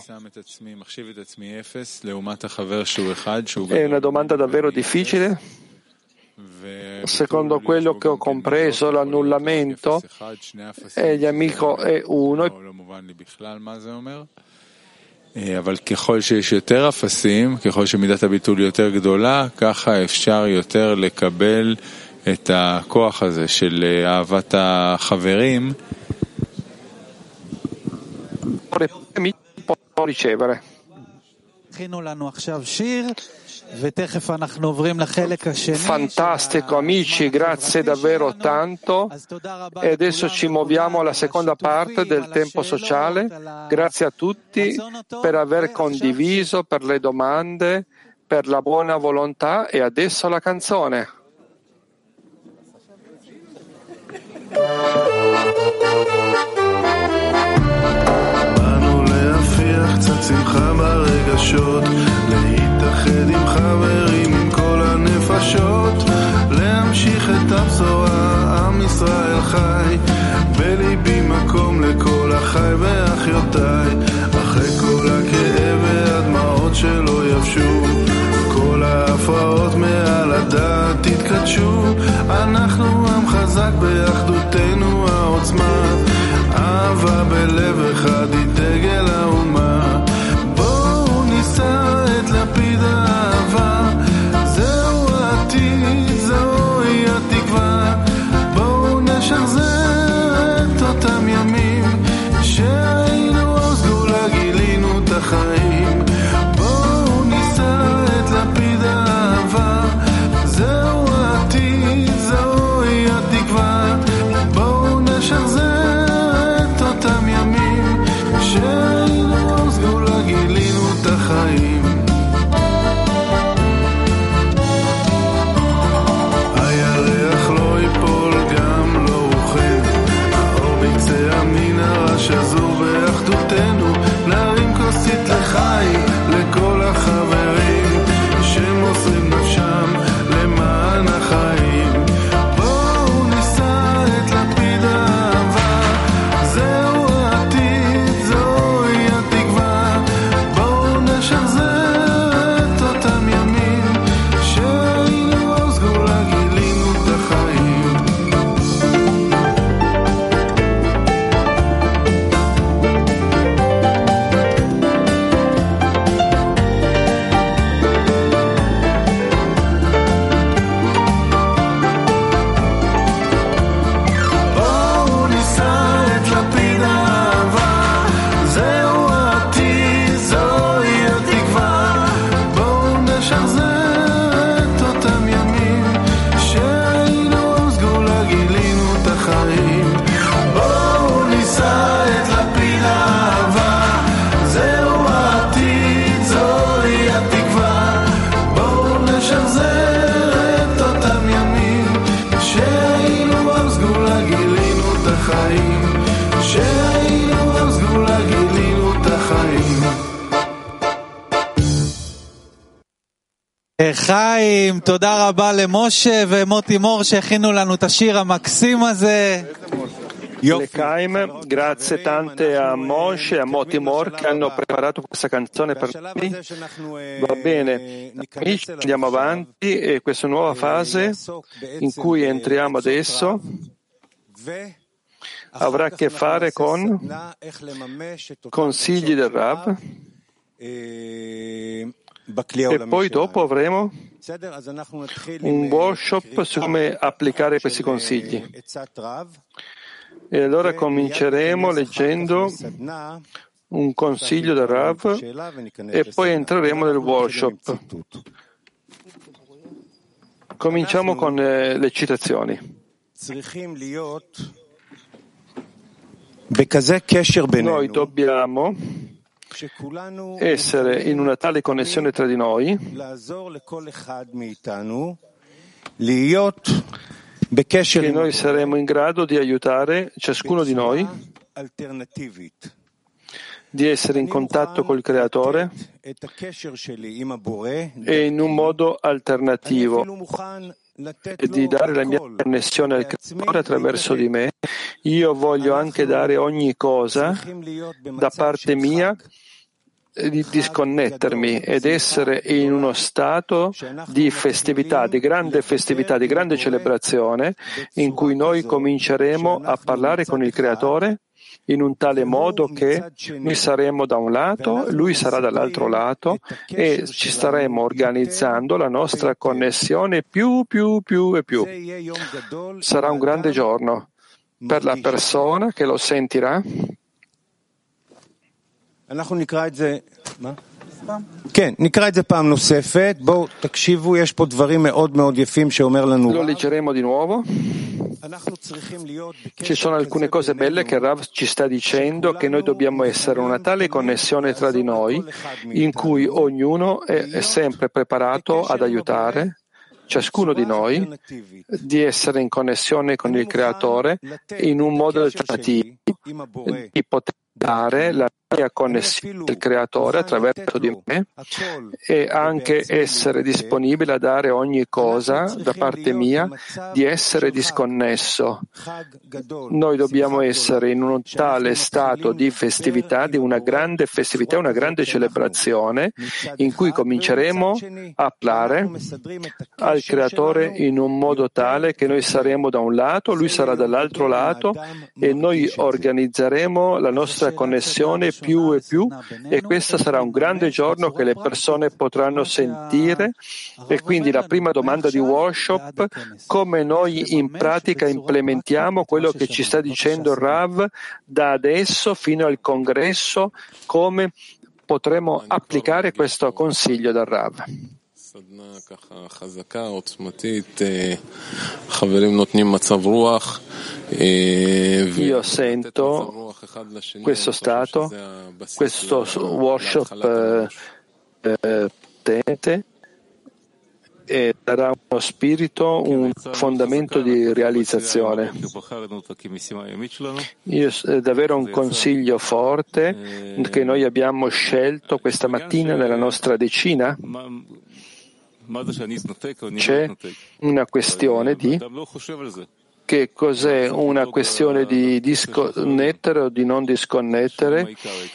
È una domanda davvero difficile. Secondo quello che ho compreso, l'annullamento e gli amici è uno. אבל ככל שיש יותר אפסים, ככל שמידת הביטול יותר גדולה, ככה אפשר יותר לקבל את הכוח הזה של אהבת החברים. Fantastico amici, grazie davvero tanto, e adesso ci muoviamo alla seconda parte del tempo sociale. Grazie a tutti per aver condiviso, per le domande, per la buona volontà, e adesso la canzone. קצת שמחה ברגשות, להתאחד עם חברים, עם כל הנפשות, להמשיך את הבשורה, עם ישראל חי, בליבי מקום לכל אחי ואחיותיי, אחרי כל הכאב והדמעות שלא יבשו, כל ההפרעות מעל הדעת תתקדשו, אנחנו עם חזק באחדותנו העוצמה, אהבה בלב אחד היא דגל האומה, בואו נישא את לפיד האהבה, זהו העתיד, זוהי התקווה, בואו נשחזר את אותם ימים שהיינו סגורים חיים, תודה רבה למשה ומוטי מור שהכינו לנו את השיר המקסים הזה. Grazie tante a Moshe e a Moti Mor che hanno preparato questa canzone per noi. Va bene, amici, andiamo avanti e questa nuova fase in cui entriamo adesso avrà a che fare con consigli del Rav e poi dopo avremo un workshop su come applicare questi consigli. E allora cominceremo leggendo un consiglio del Rav e poi entreremo nel workshop. Cominciamo con le citazioni. Noi dobbiamo essere in una tale connessione tra di noi che noi saremo in grado di aiutare ciascuno di noi, di essere in contatto col Creatore e in un modo alternativo e di dare la mia connessione al Creatore attraverso di me. Io voglio anche dare ogni cosa da parte mia, di disconnettermi ed essere in uno stato di festività, di grande celebrazione, in cui noi cominceremo a parlare con il Creatore in un tale modo che noi saremo da un lato, lui sarà dall'altro lato e ci staremo organizzando la nostra connessione più e più. Sarà un grande giorno per la persona che lo sentirà. Lo leggeremo di nuovo. Ci sono alcune cose belle che Rav ci sta dicendo, che noi dobbiamo essere una tale connessione tra di noi in cui ognuno è sempre preparato ad aiutare ciascuno di noi, di essere in connessione con il Creatore in un modo alternativo, di poter dare la mia connessione al Creatore attraverso di me e anche essere disponibile a dare ogni cosa da parte mia, di essere disconnesso. Noi dobbiamo essere in un tale stato di festività, di una grande festività, una grande celebrazione in cui cominceremo a parlare al Creatore in un modo tale che noi saremo da un lato, lui sarà dall'altro lato e noi organizzeremo la nostra connessione più e più, e questo sarà un grande giorno che le persone potranno sentire. E quindi la prima domanda di workshop: come noi in pratica implementiamo quello che ci sta dicendo Rav da adesso fino al congresso, come potremo applicare questo consiglio del Rav. Io sento questo stato, questo workshop potente e darà uno spirito, un fondamento di realizzazione. Io davvero un consiglio forte che noi abbiamo scelto questa mattina nella nostra decina. C'è una questione di che cos'è una questione di disconnettere o di non disconnettere,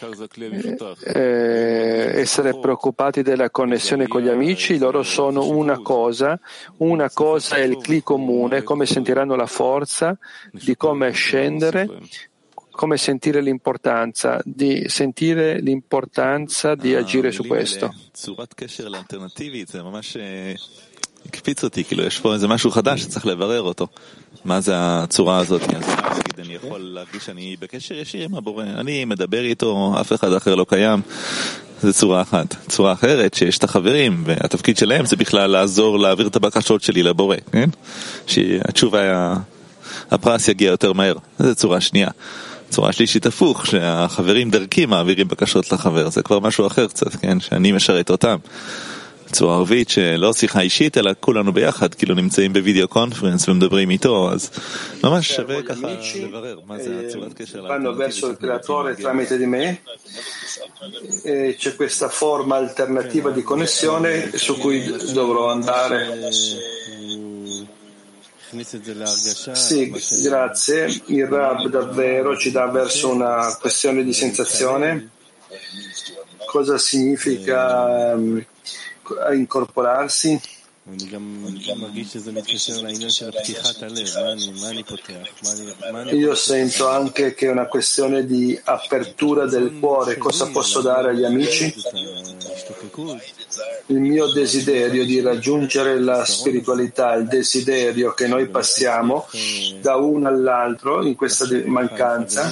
essere preoccupati della connessione con gli amici. Loro sono una cosa è il cli comune, come sentiranno la forza di come scendere, come sentire l'importanza di agire su questo. הקפיץ אותי, כאילו יש פה איזה משהו חדש שצריך לברר אותו. מה זה הצורה הזאת? אז נגיד, אני יכול להרגיש שאני בקשר ישיר עם הבורא, אני מדבר איתו, אף אחד אחר לא קיים. זו צורה אחת. צורה אחרת שיש את החברים, והתפקיד שלהם זה בכלל לעזור להעביר את הבקשות שלי לבורא, כן? שהתשובה, הפרס יגיע יותר מהר. זו צורה שנייה. צורה שלישית הפוך, שהחברים דרכי מעבירים בקשות לחבר, זה כבר משהו אחר קצת, כן? שאני משרת אותם. צורה ערבית שלא שיחה אישית אלא כולנו ביחד כאילו נמצאים בווידאו קונפרנס ומדברים איתו, אז ממש שווה ככה לברר מה זה הצורת קשר. Vanno verso il creatore tramite di me, c'è questa forma alternativa di connessione su cui dovrò andare. Sì, grazie. Il Rab davvero ci dà verso una questione di sensazione. Cosa significa incorporarsi? Io sento anche che è una questione di apertura del cuore. Cosa posso dare agli amici? Il mio desiderio di raggiungere la spiritualità, il desiderio che noi passiamo da uno all'altro in questa mancanza.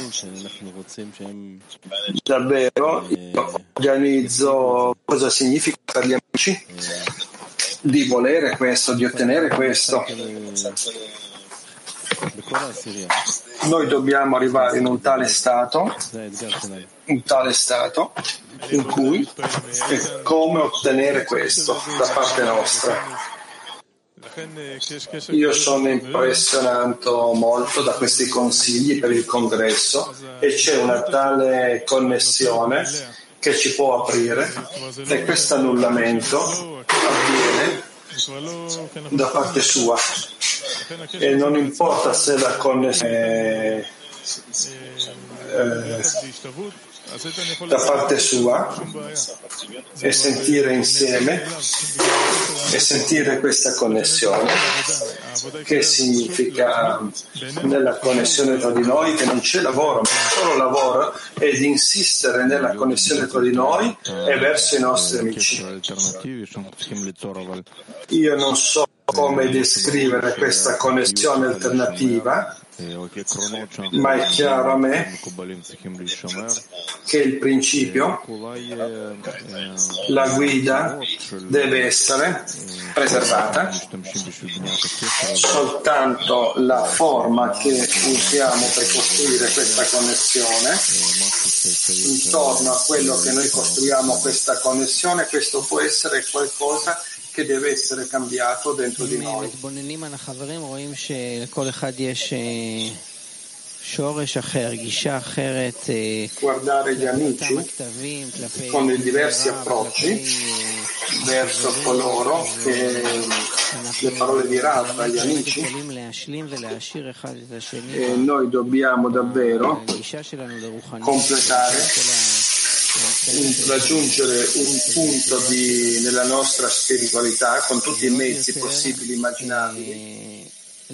Davvero, io organizzo cosa significa per gli amici di volere questo, di ottenere questo. Noi dobbiamo arrivare in un tale stato in cui è come ottenere questo da parte nostra. Io sono impressionato molto da questi consigli per il congresso e c'è una tale connessione che ci può aprire e questo annullamento avviene da parte sua e non importa se la connessione da parte sua e sentire insieme e sentire questa connessione, che significa nella connessione tra di noi che non c'è lavoro, ma solo lavoro ed insistere nella connessione tra di noi e verso i nostri amici. Io non so come descrivere questa connessione alternativa, ma è chiaro a me che il principio, la guida deve essere preservata, soltanto la forma che usiamo per costruire questa connessione, intorno a quello che noi costruiamo questa connessione, questo può essere qualcosa che deve essere cambiato dentro di noi. Guardare gli amici con i diversi approcci verso coloro che le parole di Rav agli amici, e noi dobbiamo davvero completare, raggiungere un punto nella nostra spiritualità con tutti i mezzi possibili e immaginabili.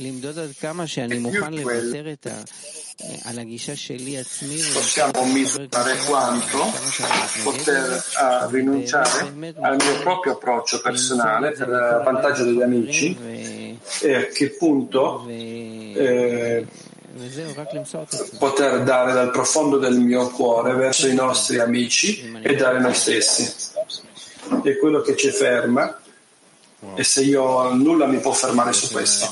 Possiamo misurare quanto poter rinunciare al mio proprio approccio personale per vantaggio degli amici e a che punto poter dare dal profondo del mio cuore verso i nostri amici e dare noi stessi. È quello che ci ferma. E se io nulla mi può fermare su questo.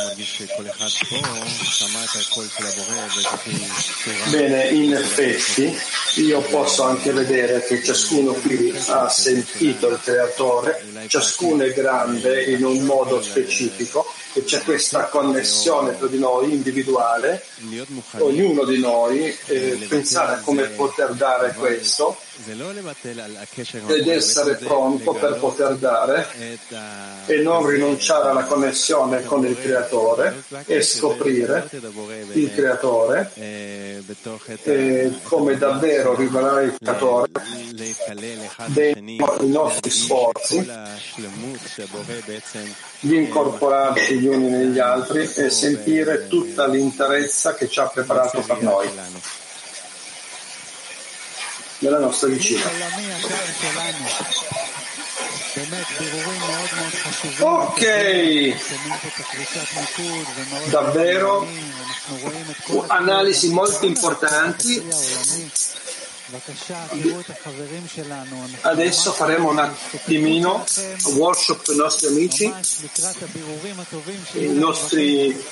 Bene, in effetti io posso anche vedere che ciascuno qui ha sentito il creatore, ciascuno è grande in un modo specifico e c'è questa connessione tra di noi individuale, ognuno di noi pensare a come poter dare questo ed essere pronto per poter dare e non rinunciare alla connessione con il creatore e scoprire il creatore e come davvero rivelare il creatore dentro i nostri sforzi di incorporarci gli uni negli altri e sentire tutta l'interezza che ci ha preparato per noi nella nostra vicina. Ok, davvero analisi molto importanti. Adesso faremo un attimino workshop con i nostri amici, i nostri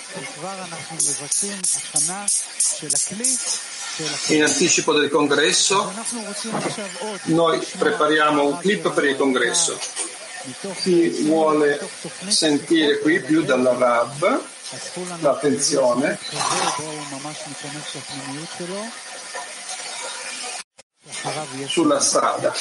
in anticipo del congresso. Noi prepariamo un clip per il congresso Chi vuole sentire qui più dalla Rav l'attenzione sulla strada.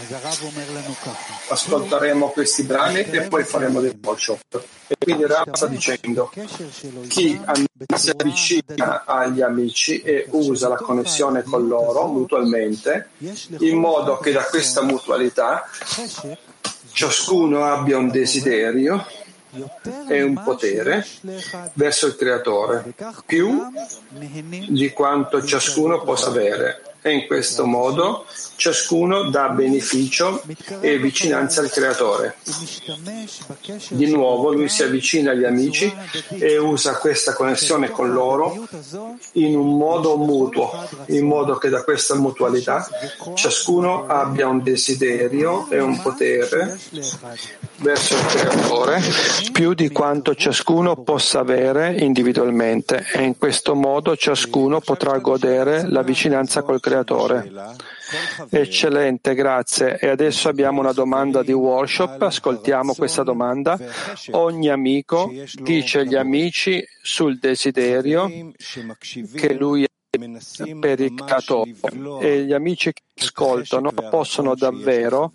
Ascolteremo questi brani e poi faremo dei workshop. E quindi Rav sta dicendo: chi si avvicina agli amici e usa la connessione con loro mutualmente, in modo che da questa mutualità ciascuno abbia un desiderio e un potere verso il Creatore, più di quanto ciascuno possa avere. E in questo modo ciascuno dà beneficio e vicinanza al Creatore. Di nuovo lui si avvicina agli amici e usa questa connessione con loro in un modo mutuo, in modo che da questa mutualità ciascuno abbia un desiderio e un potere verso il Creatore, più di quanto ciascuno possa avere individualmente, e in questo modo ciascuno potrà godere la vicinanza col Creatore. Eccellente, grazie. E adesso abbiamo una domanda di workshop. Ascoltiamo questa domanda. Ogni amico dice agli amici sul desiderio che lui ha per il Creatore, e gli amici che ascoltano possono davvero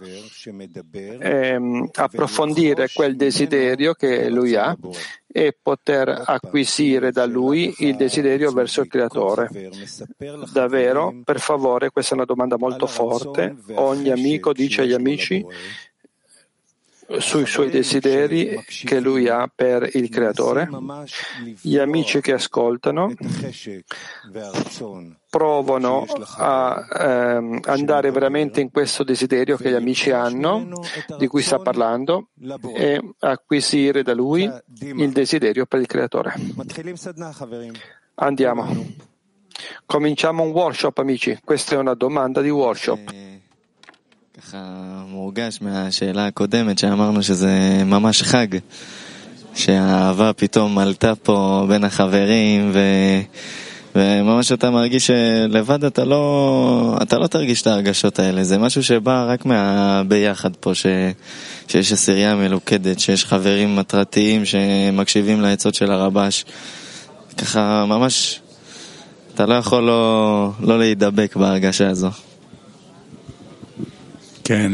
approfondire quel desiderio che lui ha e poter acquisire da lui il desiderio verso il Creatore. Davvero, per favore, questa è una domanda molto forte. Ogni amico dice agli amici sui suoi desideri che lui ha per il Creatore. Gli amici che ascoltano provano a andare veramente in questo desiderio che gli amici hanno, di cui sta parlando, e acquisire da lui il desiderio per il Creatore. Andiamo. Cominciamo un workshop, amici. Questa è una domanda di workshop. מורגש מהשאלה הקודמת שאמרנו שזה ממש חג, שהאהבה פתאום עלתה פה בין החברים וממש אתה מרגיש שלבד אתה לא תרגיש את ההרגשות האלה, זה משהו שבא רק מהביחד פה, שיש עשירייה מלוכדת, שיש חברים מטרתיים שמקשיבים לעצות של הרבש, ככה ממש אתה לא יכול לא להידבק בהרגשה הזו. כן,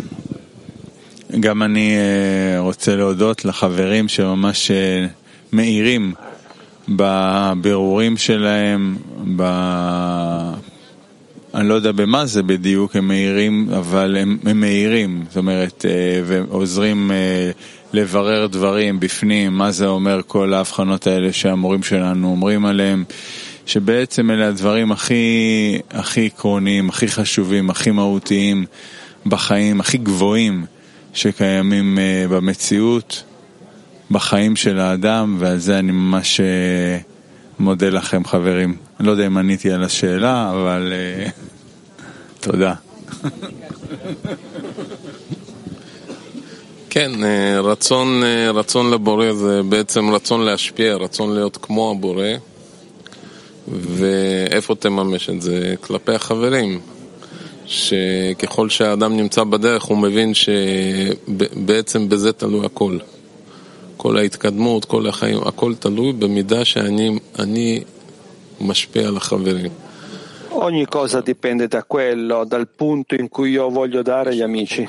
גם אני רוצה להודות לחברים שממש מאירים בבירורים שלהם, אני לא יודע במה זה בדיוק, הם מאירים, אבל הם מאירים, זאת אומרת, ועוזרים לברר דברים בפנים, מה זה אומר כל ההבחנות האלה שהמורים שלנו אומרים עליהם, שבעצם אלה הדברים הכי עקרוניים, הכי חשובים, הכי מהותיים בחיים, הכי גבוהים שקיימים במציאות, בחיים של האדם, ועל זה אני ממש מודה לכם, חברים. אני לא יודע אם עניתי על השאלה, אבל תודה. כן, רצון לבורא זה בעצם רצון להשפיע, רצון להיות כמו הבורא, ואיפה תממש את זה? כלפי החברים. שככל שהאדם נמצא בדרך הוא מבין שבעצם בזה תלוי הכל. כל ההתקדמות, כל החיים, הכל תלוי במידה שאני משפיע על החברים. Ogni cosa dipende da quello, dal punto in cui io voglio dare agli amici.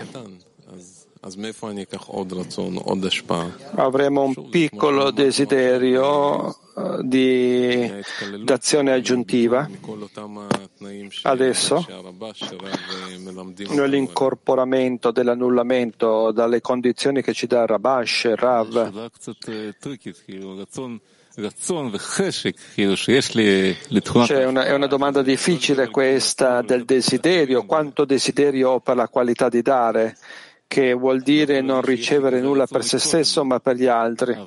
Avremo un piccolo desiderio d'azione aggiuntiva. Adesso nell'incorporamento dell'annullamento dalle condizioni che ci dà Rabash, Rav, è una domanda difficile questa del desiderio, quanto desiderio ho per la qualità di dare, che vuol dire non ricevere nulla per se stesso ma per gli altri.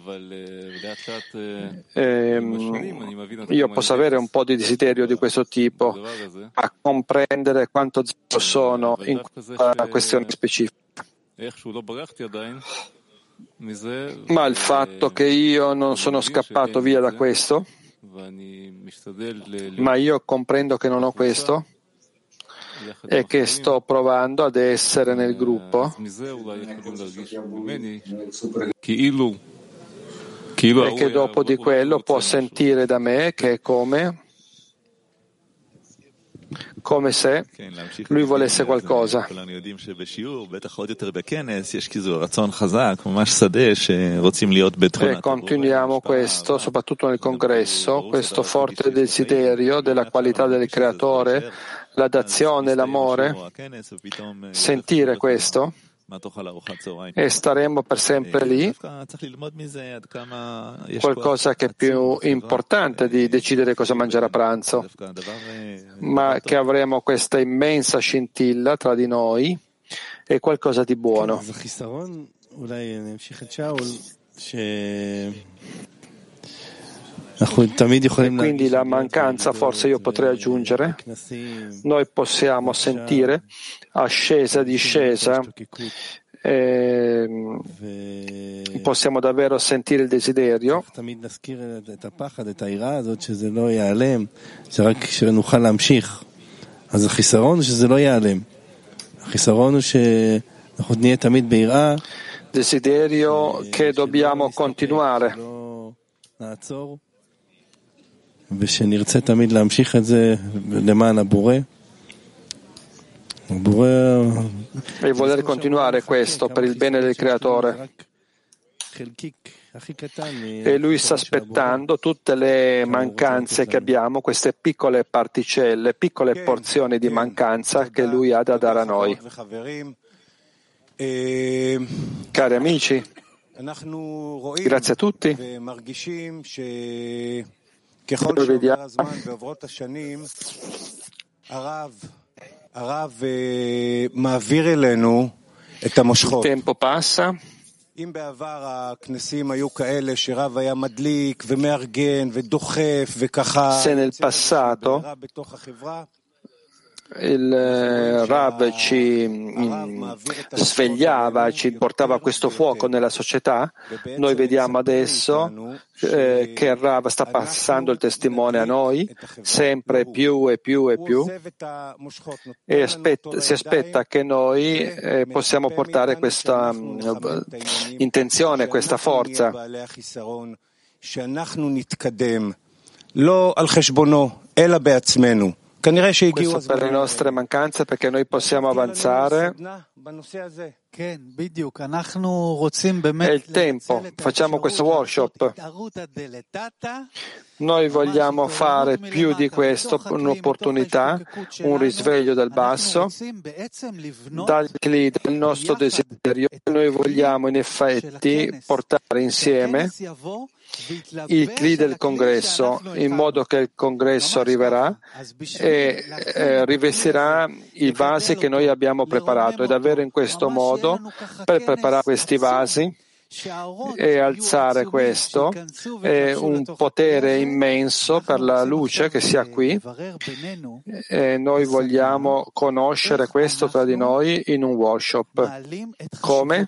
Io posso avere un po' di desiderio di questo tipo, a comprendere quanto zero sono in questa questione specifica. Ma il fatto che io non sono scappato via da questo, ma io comprendo che non ho questo, e che sto provando ad essere nel gruppo, e che dopo di quello può sentire da me che è come se lui volesse qualcosa. E continuiamo questo, soprattutto nel congresso, questo forte desiderio della qualità del creatore, la dazione, l'amore, sentire questo, e staremo per sempre lì. Qualcosa che è più importante di decidere cosa mangiare a pranzo, ma che avremo questa immensa scintilla tra di noi e qualcosa di buono. E quindi la mancanza, forse io potrei aggiungere, noi possiamo sentire ascesa, discesa, possiamo davvero sentire il desiderio, desiderio che dobbiamo continuare. ושנרצה תמיד להמשיך את זה למען הבורא. E voler continuare questo per il bene del creatore. E lui sta aspettando tutte le mancanze che abbiamo, queste piccole particelle, piccole porzioni di mancanza che lui ha da dare a noi. Cari amici, grazie a tutti. Noi vediamo il tempo passa. Se nel passato il Rav ci svegliava, ci portava questo fuoco nella società, noi vediamo adesso che il Rav sta passando il testimone a noi sempre più e più e più, e si aspetta che noi possiamo portare questa intenzione, questa forza. Questo per le nostre mancanze, perché noi possiamo avanzare. È il tempo, facciamo questo workshop. Noi vogliamo fare più di questo, un'opportunità, un risveglio del basso, dal Kli del nostro desiderio. Noi vogliamo in effetti portare insieme il Kli del congresso, in modo che il congresso arriverà e rivestirà i vasi che noi abbiamo preparato, ed avere in questo modo, per preparare questi vasi e alzare questo, è un potere immenso per la luce che sia qui, e noi vogliamo conoscere questo tra di noi in un workshop. Come?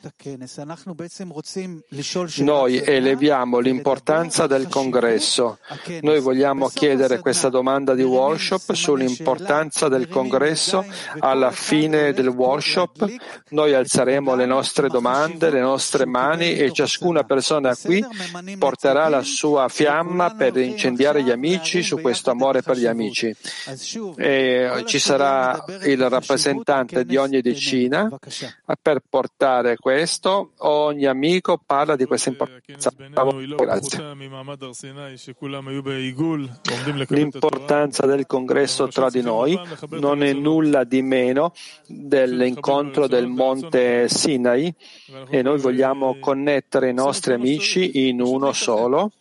Noi eleviamo l'importanza del congresso. Noi vogliamo chiedere questa domanda di workshop sull'importanza del congresso. Alla fine del workshop noi alzeremo le nostre domande, le nostre mani, e ciascuna persona qui porterà la sua fiamma per incendiare gli amici su questo amore per gli amici. E ci sarà il rappresentante di ogni decina per portare questo. Ogni amico parla di questa importanza. Grazie. L'importanza del congresso tra di noi non è nulla di meno dell'incontro del monte Sinai, e noi vogliamo connettere i nostri amici in uno solo.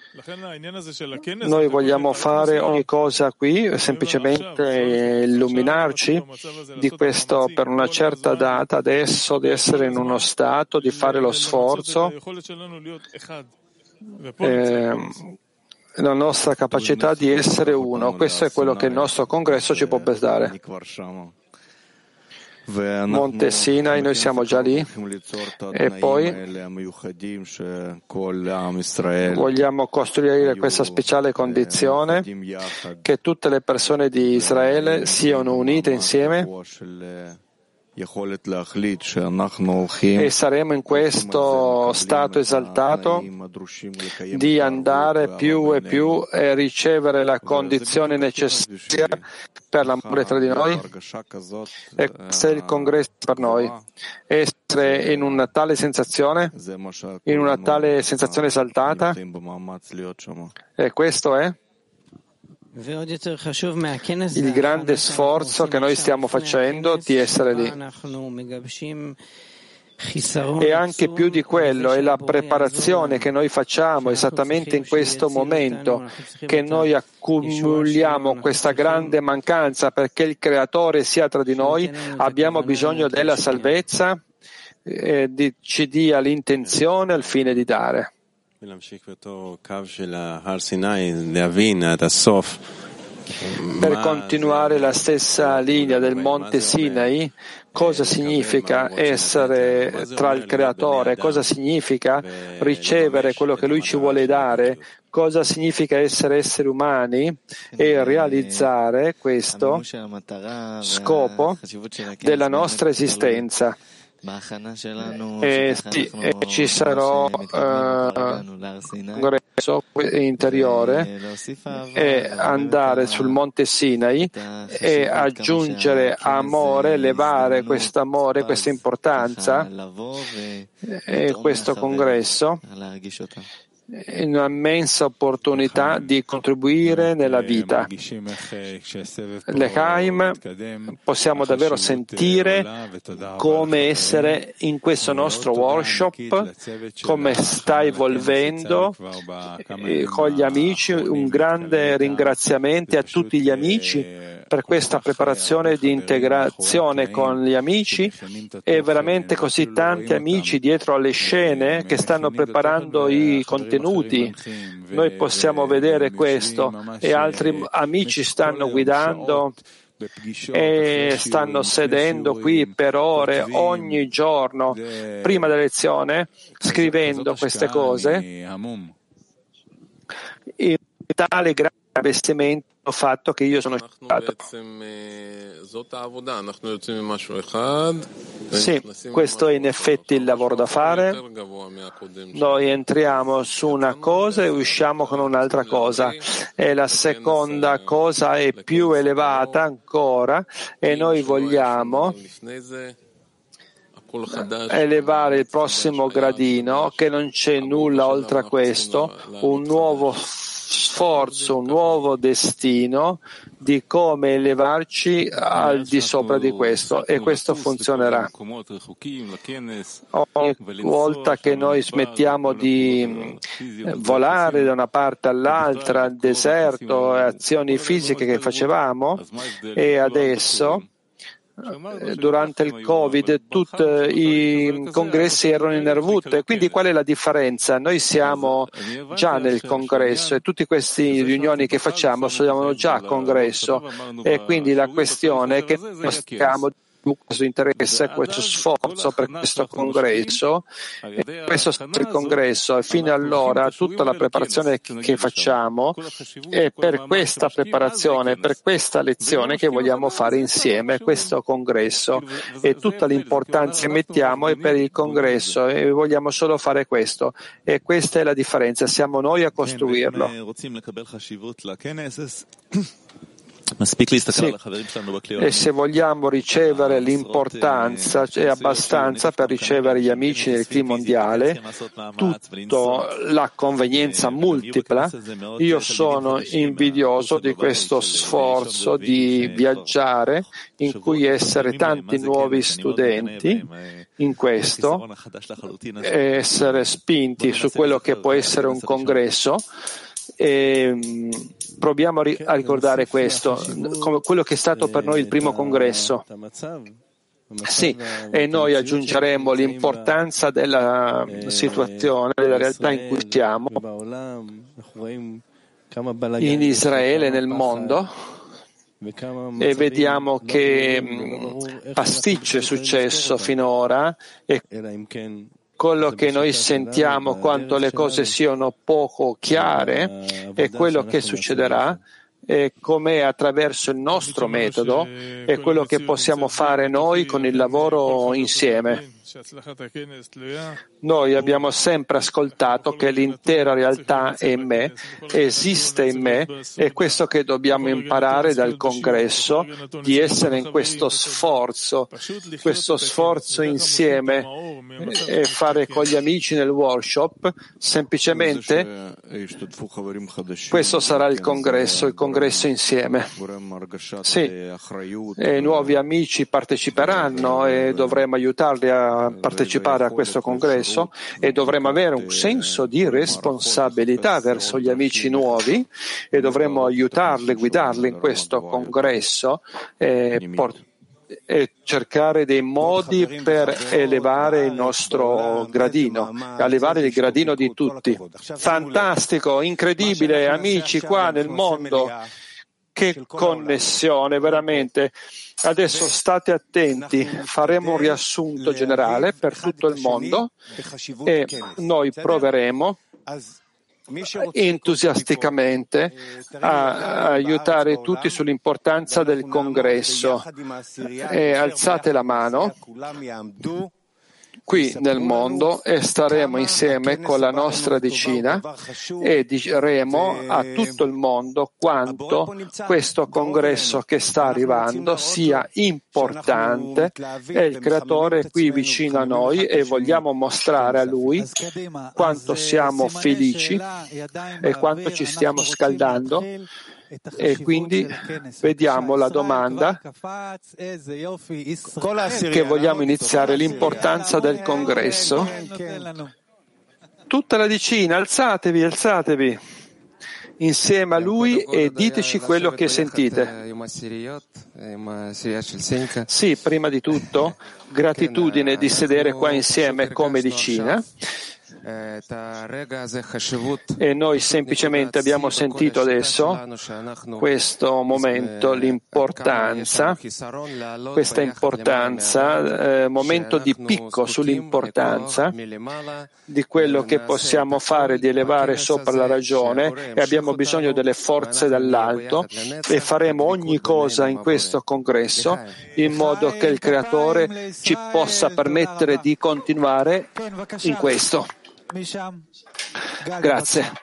Noi vogliamo fare ogni cosa qui, semplicemente illuminarci di questo per una certa data, adesso, di essere in uno stato, di fare lo sforzo, la nostra capacità di essere uno. Questo è quello che il nostro congresso ci può dare. Monte Sinai, noi siamo già lì e poi vogliamo costruire questa speciale condizione che tutte le persone di Israele siano unite insieme e saremo in questo stato esaltato di andare più e più e ricevere la condizione necessaria per l'amore tra di noi. E questo è il congresso per noi. Essere in una tale sensazione esaltata, e questo è il grande sforzo che noi stiamo facendo di essere lì. E anche più di quello è la preparazione che noi facciamo esattamente in questo momento, che noi accumuliamo questa grande mancanza perché il Creatore sia tra di noi. Abbiamo bisogno della salvezza, ci dia l'intenzione al fine di dare. Per continuare la stessa linea del Monte Sinai, cosa significa essere tra il Creatore, cosa significa ricevere quello che Lui ci vuole dare, cosa significa essere esseri umani e realizzare questo scopo della nostra esistenza. Ci sarà un congresso interiore e andare sul Monte Sinai e aggiungere amore, elevare questo amore, questa importanza e questo congresso è un'immensa opportunità di contribuire nella vita. L'Echaim possiamo davvero sentire come essere in questo nostro workshop, come sta evolvendo con gli amici. Un grande ringraziamento a tutti gli amici per questa preparazione di integrazione con gli amici e veramente così tanti amici dietro alle scene che stanno preparando i contenuti. Noi possiamo vedere questo e altri amici stanno guidando e stanno sedendo qui per ore ogni giorno prima della lezione scrivendo queste cose in tale grande investimento fatto che io sono stato. Sì, questo è in effetti il lavoro da fare. Noi entriamo su una cosa e usciamo con un'altra cosa e la seconda cosa è più elevata ancora e noi vogliamo elevare il prossimo gradino, che non c'è nulla oltre a questo, un nuovo sforzo, un nuovo destino di come elevarci al di sopra di questo, e questo funzionerà. Ogni volta che noi smettiamo di volare da una parte all'altra, al deserto, azioni fisiche che facevamo, e adesso durante il Covid tutti i congressi erano in Ervut. Quindi qual è la differenza? Noi siamo già nel congresso e tutte queste riunioni che facciamo sono già congresso, e quindi la questione è che noi stiamo questo interesse, questo sforzo per questo congresso, e questo è il congresso, e fino allora tutta la preparazione che facciamo è per questa preparazione, per questa lezione che vogliamo fare insieme, questo congresso, e tutta l'importanza che mettiamo è per il congresso e vogliamo solo fare questo, e questa è la differenza, siamo noi a costruirlo. Sì. E se vogliamo ricevere l'importanza, è abbastanza per ricevere gli amici nel team mondiale, tutta la convenienza multipla. Io sono invidioso di questo sforzo di viaggiare, in cui essere tanti nuovi studenti in questo, essere spinti su quello che può essere un congresso. E proviamo a ricordare questo come quello che è stato per noi il primo congresso. Sì, e noi aggiungeremo l'importanza della situazione, della realtà in cui siamo in Israele e nel mondo. e vediamo che pasticcio è successo finora e quello che noi sentiamo quando le cose siano poco chiare è quello che succederà e come attraverso il nostro metodo è quello che possiamo fare noi con il lavoro insieme. Noi abbiamo sempre ascoltato che l'intera realtà è in me, esiste in me, e questo che dobbiamo imparare dal congresso, di essere in questo sforzo insieme e fare con gli amici nel workshop, semplicemente questo sarà il congresso insieme. Sì, e nuovi amici parteciperanno e dovremo aiutarli a partecipare a questo congresso e dovremo avere un senso di responsabilità verso gli amici nuovi e dovremo aiutarli, guidarli in questo congresso e cercare dei modi per elevare il nostro gradino, elevare il gradino di tutti. Fantastico, incredibile, amici qua nel mondo. Che connessione, veramente. Adesso state attenti, faremo un riassunto generale per tutto il mondo e noi proveremo entusiasticamente a aiutare tutti sull'importanza del congresso. E alzate la mano qui nel mondo e staremo insieme con la nostra decina e diremo a tutto il mondo quanto questo congresso che sta arrivando sia importante e il Creatore è qui vicino a noi e vogliamo mostrare a Lui quanto siamo felici e quanto ci stiamo scaldando. E quindi vediamo la domanda che vogliamo iniziare, l'importanza del congresso. Tutta la decina, alzatevi insieme a lui e diteci quello che sentite. Sì, prima di tutto, gratitudine di sedere qua insieme come decina. E noi semplicemente abbiamo sentito adesso questo momento, questa importanza, momento di picco sull'importanza di quello che possiamo fare di elevare sopra la ragione e abbiamo bisogno delle forze dall'alto e faremo ogni cosa in questo congresso in modo che il Creatore ci possa permettere di continuare in questo. Grazie.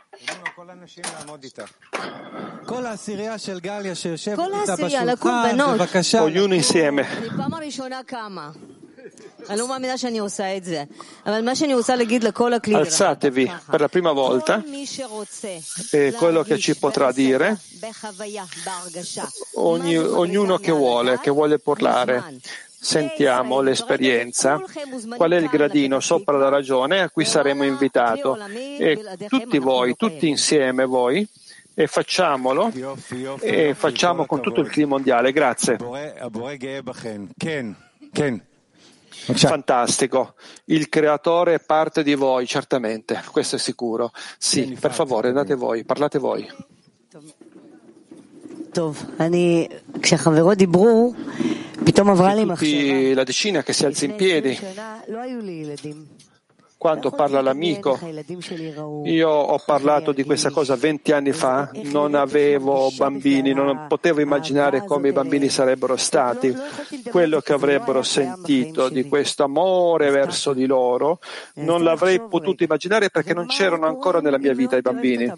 Ognuno insieme. Alzatevi per la prima volta e quello che ci potrà dire ognuno che vuole parlare. Sentiamo l'esperienza, qual è il gradino sopra la ragione a cui saremo invitati e tutti insieme voi, e facciamolo e facciamo con tutto il clima mondiale. Grazie. Fantastico. Il Creatore è parte di voi, certamente, questo è sicuro. Sì, per favore, andate voi, parlate voi. Tutti la decina che si alza in piedi. Quando parla l'amico, io ho parlato di questa cosa 20 anni fa, non avevo bambini, non potevo immaginare come i bambini sarebbero stati, quello che avrebbero sentito di questo amore verso di loro, non l'avrei potuto immaginare perché non c'erano ancora nella mia vita i bambini.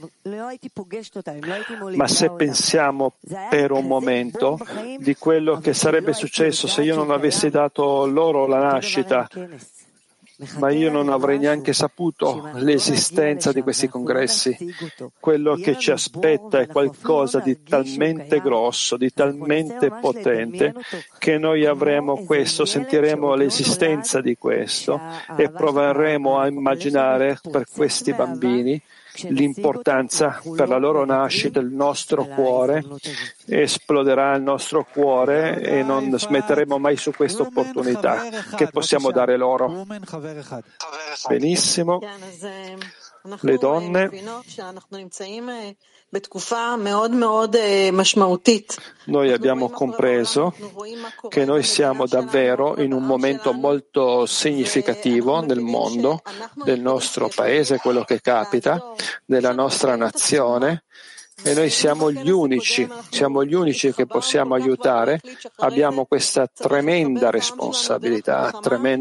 Ma se pensiamo per un momento di quello che sarebbe successo se io non avessi dato loro la nascita, ma io non avrei neanche saputo l'esistenza di questi congressi. Quello che ci aspetta è qualcosa di talmente grosso, di talmente potente, che noi avremo questo, sentiremo l'esistenza di questo e proveremo a immaginare per questi bambini l'importanza per la loro nascita, il nostro cuore esploderà il nostro cuore e non smetteremo mai su questa opportunità che possiamo dare loro. Benissimo. Le donne, noi abbiamo compreso che noi siamo davvero in un momento molto significativo nel mondo, del nostro paese, quello che capita, della nostra nazione, e noi siamo gli unici che possiamo aiutare. Abbiamo questa tremenda responsabilità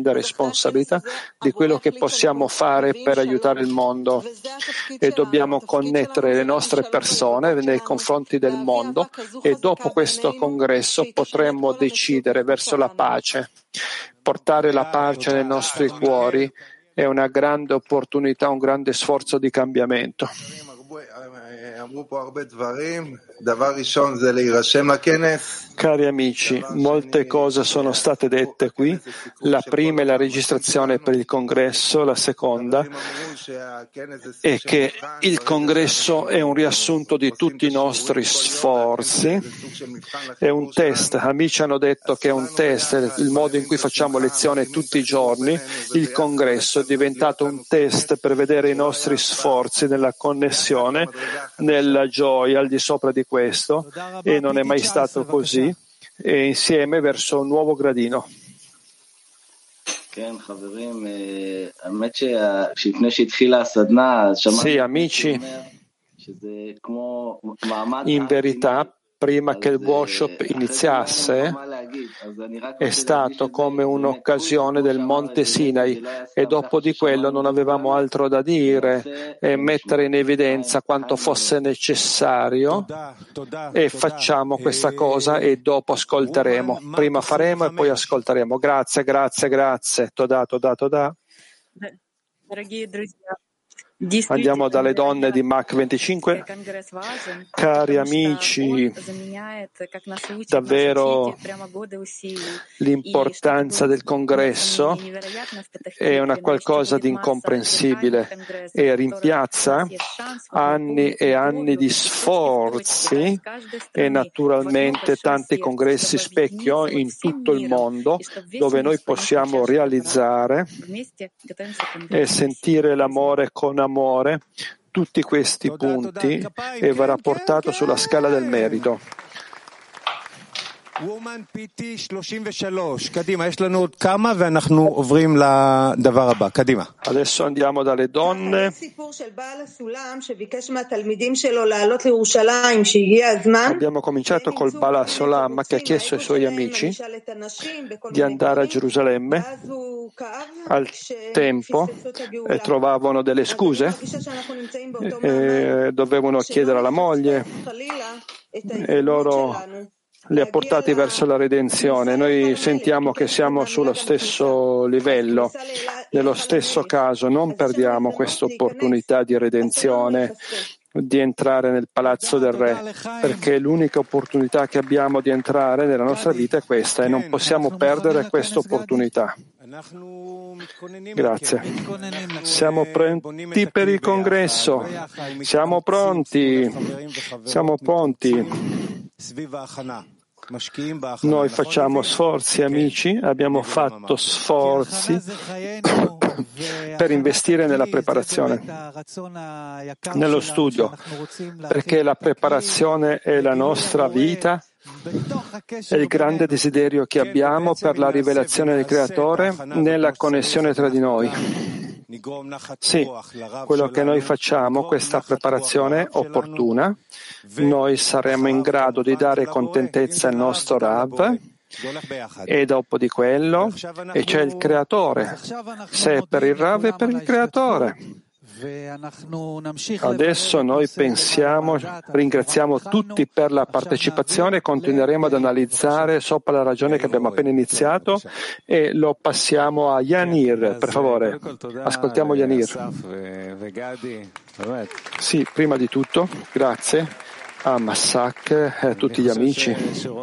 di quello che possiamo fare per aiutare il mondo, e dobbiamo connettere le nostre persone nei confronti del mondo, e dopo questo congresso potremmo decidere verso la pace. Portare la pace nei nostri cuori è una grande opportunità, un grande sforzo di cambiamento. Cari amici, molte cose sono state dette qui. La prima è la registrazione per il congresso, la seconda è che il congresso è un riassunto di tutti i nostri sforzi, è un test. Amici hanno detto che è un test, il modo in cui facciamo lezione tutti i giorni. Il congresso è diventato un test per vedere i nostri sforzi nella connessione, nella gioia al di sopra di questo, e non è mai stato così, e insieme verso un nuovo gradino. Sì, amici, in verità, prima che il workshop iniziasse, è stato come un'occasione del Monte Sinai, e dopo di quello non avevamo altro da dire e mettere in evidenza quanto fosse necessario, e facciamo questa cosa e dopo ascolteremo. Prima faremo e poi ascolteremo. Grazie. Toda. Andiamo dalle donne di Mach 25. Cari amici, davvero l'importanza del congresso è una qualcosa di incomprensibile e rimpiazza anni e anni di sforzi e naturalmente tanti congressi specchio in tutto il mondo, dove noi possiamo realizzare e sentire l'amore con amore, tutti questi punti, e verrà portato sulla scala del merito. Woman PT 33, קדימה, יש לנו עוד כמה ואנחנו עוברים לדבר הבא, קדימה. Adesso andiamo dalle donne. Abbiamo cominciato col Bala Solam che ha chiesto ai suoi amici di andare a Gerusalemme. Al tempo trovavano delle scuse, dovevano chiedere alla moglie, e loro li ha portati verso la redenzione. Noi sentiamo che siamo sullo stesso livello, nello stesso caso. Non perdiamo questa opportunità di redenzione, di entrare nel palazzo del re, perché l'unica opportunità che abbiamo di entrare nella nostra vita è questa, e non possiamo perdere questa opportunità. Grazie. Siamo pronti per il congresso. Siamo pronti. Noi facciamo sforzi, amici, abbiamo fatto sforzi per investire nella preparazione, nello studio, perché la preparazione è la nostra vita, è il grande desiderio che abbiamo per la rivelazione del Creatore nella connessione tra di noi. Sì, quello che noi facciamo, questa preparazione opportuna, noi saremo in grado di dare contentezza al nostro Rav, e dopo di quello e c'è il Creatore. Se è per il Rav è per il Creatore. Adesso noi ringraziamo tutti per la partecipazione e continueremo ad analizzare sopra la ragione che abbiamo appena iniziato, e lo passiamo a Yanir. Per favore, ascoltiamo Yanir. Sì, prima di tutto, grazie a Massak e a tutti gli amici.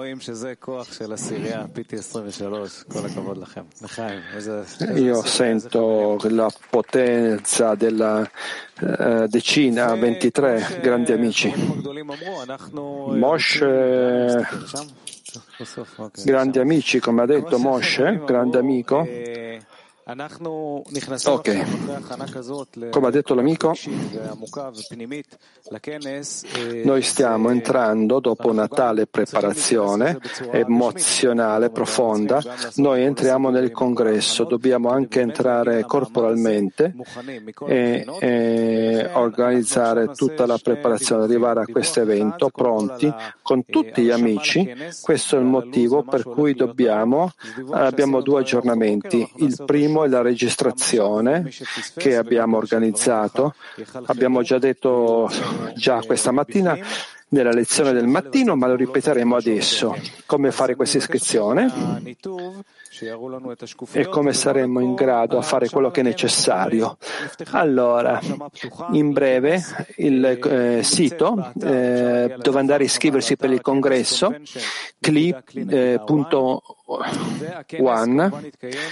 Io sento la potenza della decina 23, grandi amici. Moshe, grandi amici, come ha detto Moshe, grande amico. Ok, come ha detto l'amico, noi stiamo entrando dopo una tale preparazione emozionale profonda, noi entriamo nel congresso, dobbiamo anche entrare corporalmente e organizzare tutta la preparazione, arrivare a questo evento pronti con tutti gli amici. Questo è il motivo per cui abbiamo 2 aggiornamenti. Il primo è la registrazione che abbiamo organizzato. Abbiamo già detto questa mattina nella lezione del mattino, ma lo ripeteremo adesso. Come fare questa iscrizione e come saremo in grado a fare quello che è necessario. Allora, in breve, il sito dove andare a iscriversi per il congresso, CLI.one,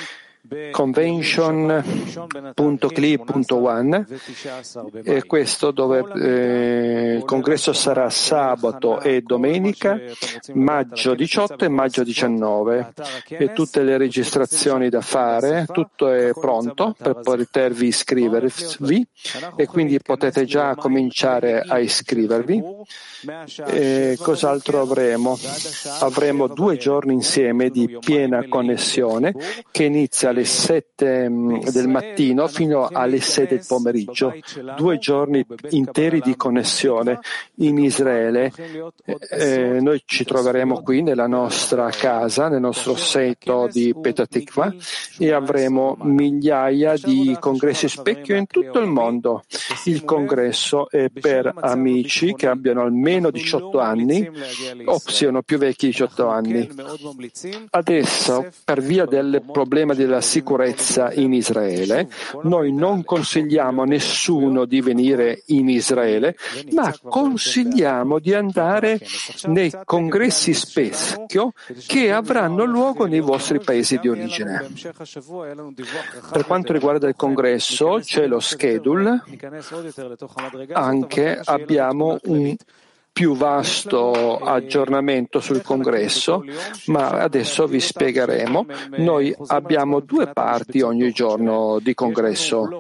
convention.cli.one, e questo dove il congresso sarà sabato e domenica, maggio 18 e maggio 19, e tutte le registrazioni da fare, tutto è pronto per potervi iscrivervi, e quindi potete già cominciare a iscrivervi. E cos'altro avremo? Avremo 2 giorni insieme di piena connessione che inizia alle 7 del mattino fino alle 6 del pomeriggio, 2 giorni interi di connessione in Israele. Noi ci troveremo qui nella nostra casa, nel nostro sito di Petah Tikva, e avremo migliaia di congressi specchio in tutto il mondo. Il congresso è per amici che abbiano almeno 18 anni o siano più vecchi di 18 anni. Adesso, per via del problema della sicurezza in Israele, noi non consigliamo a nessuno di venire in Israele, ma consigliamo di andare nei congressi specchio che avranno luogo nei vostri paesi di origine. Per quanto riguarda il congresso, c'è lo schedule, anche abbiamo un più vasto aggiornamento sul congresso, ma adesso vi spiegheremo. Noi abbiamo 2 parti ogni giorno di congresso.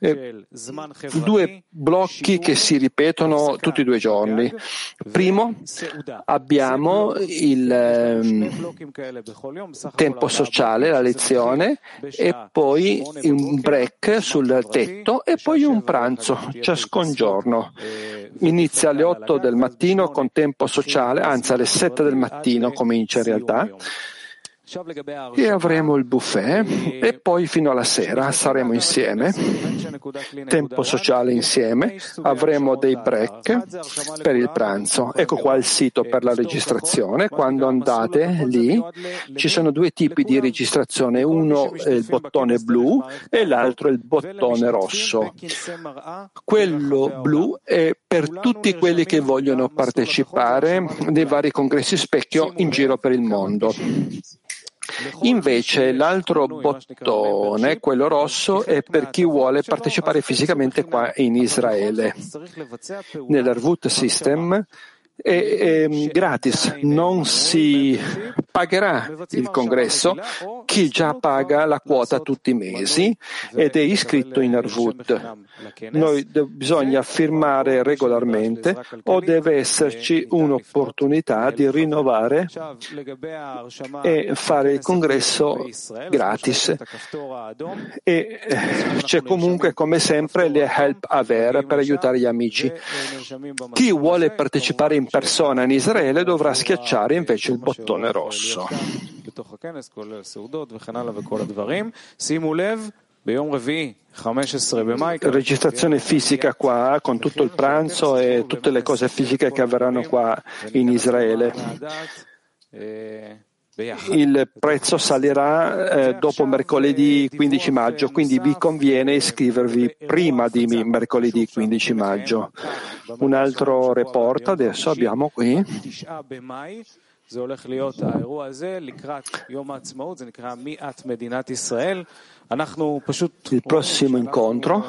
2 blocchi che si ripetono tutti i 2 giorni. Primo, abbiamo il tempo sociale, la lezione, e poi un break sul tetto e poi un pranzo ciascun giorno. Inizia alle 8 del mattino con tempo sociale, anzi alle 7 del mattino comincia in realtà. E avremo il buffet e poi fino alla sera saremo insieme, tempo sociale insieme, avremo dei break per il pranzo. Ecco qua il sito per la registrazione. Quando andate lì ci sono 2 tipi di registrazione, uno è il bottone blu e l'altro è il bottone rosso. Quello blu è per tutti quelli che vogliono partecipare nei vari congressi specchio in giro per il mondo. Invece l'altro bottone, quello rosso, è per chi vuole partecipare fisicamente qua in Israele. Nell'Arvut System è gratis, non si pagherà il congresso chi già paga la quota tutti i mesi ed è iscritto in Arvut. Bisogna firmare regolarmente o deve esserci un'opportunità di rinnovare e fare il congresso gratis. E c'è comunque, come sempre, le help aver per aiutare gli amici. Chi vuole partecipare in persona in Israele dovrà schiacciare invece il bottone rosso. Registrazione fisica qua con tutto il pranzo e tutte le cose fisiche che avverranno qua in Israele. Il prezzo salirà dopo mercoledì 15 maggio, quindi vi conviene iscrivervi prima di mercoledì 15 maggio. Un altro report adesso abbiamo qui. Il prossimo incontro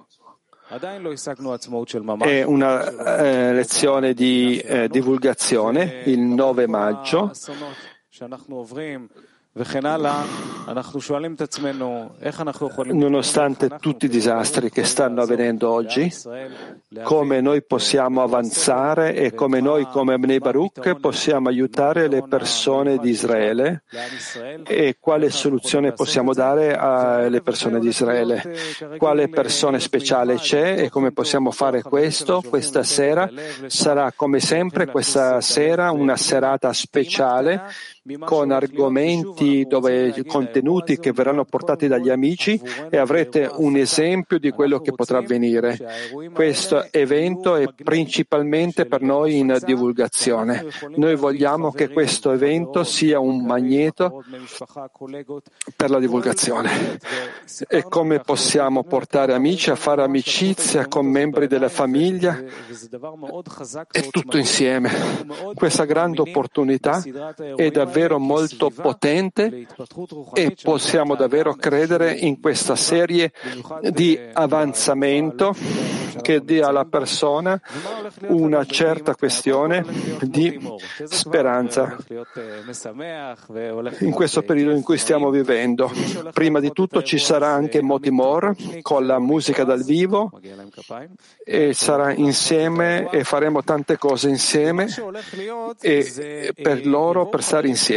è una lezione di divulgazione il 9 maggio Nonostante tutti i disastri che stanno avvenendo oggi, come noi possiamo avanzare e come noi come Bnei Baruch possiamo aiutare le persone di Israele e quale soluzione possiamo dare alle persone di Israele, quale persone speciale c'è e come possiamo fare questo. Questa sera sarà come sempre questa sera una serata speciale con argomenti contenuti che verranno portati dagli amici e avrete un esempio di quello che potrà avvenire. Questo evento è principalmente per noi in divulgazione. Noi vogliamo che questo evento sia un magneto per la divulgazione. E come possiamo portare amici a fare amicizia con membri della famiglia e tutto insieme. Questa grande opportunità è davvero molto potente e possiamo davvero credere in questa serie di avanzamento che dia alla persona una certa questione di speranza in questo periodo in cui stiamo vivendo. Prima di tutto ci sarà anche Motimor con la musica dal vivo e sarà insieme e faremo tante cose insieme e per loro, per stare insieme.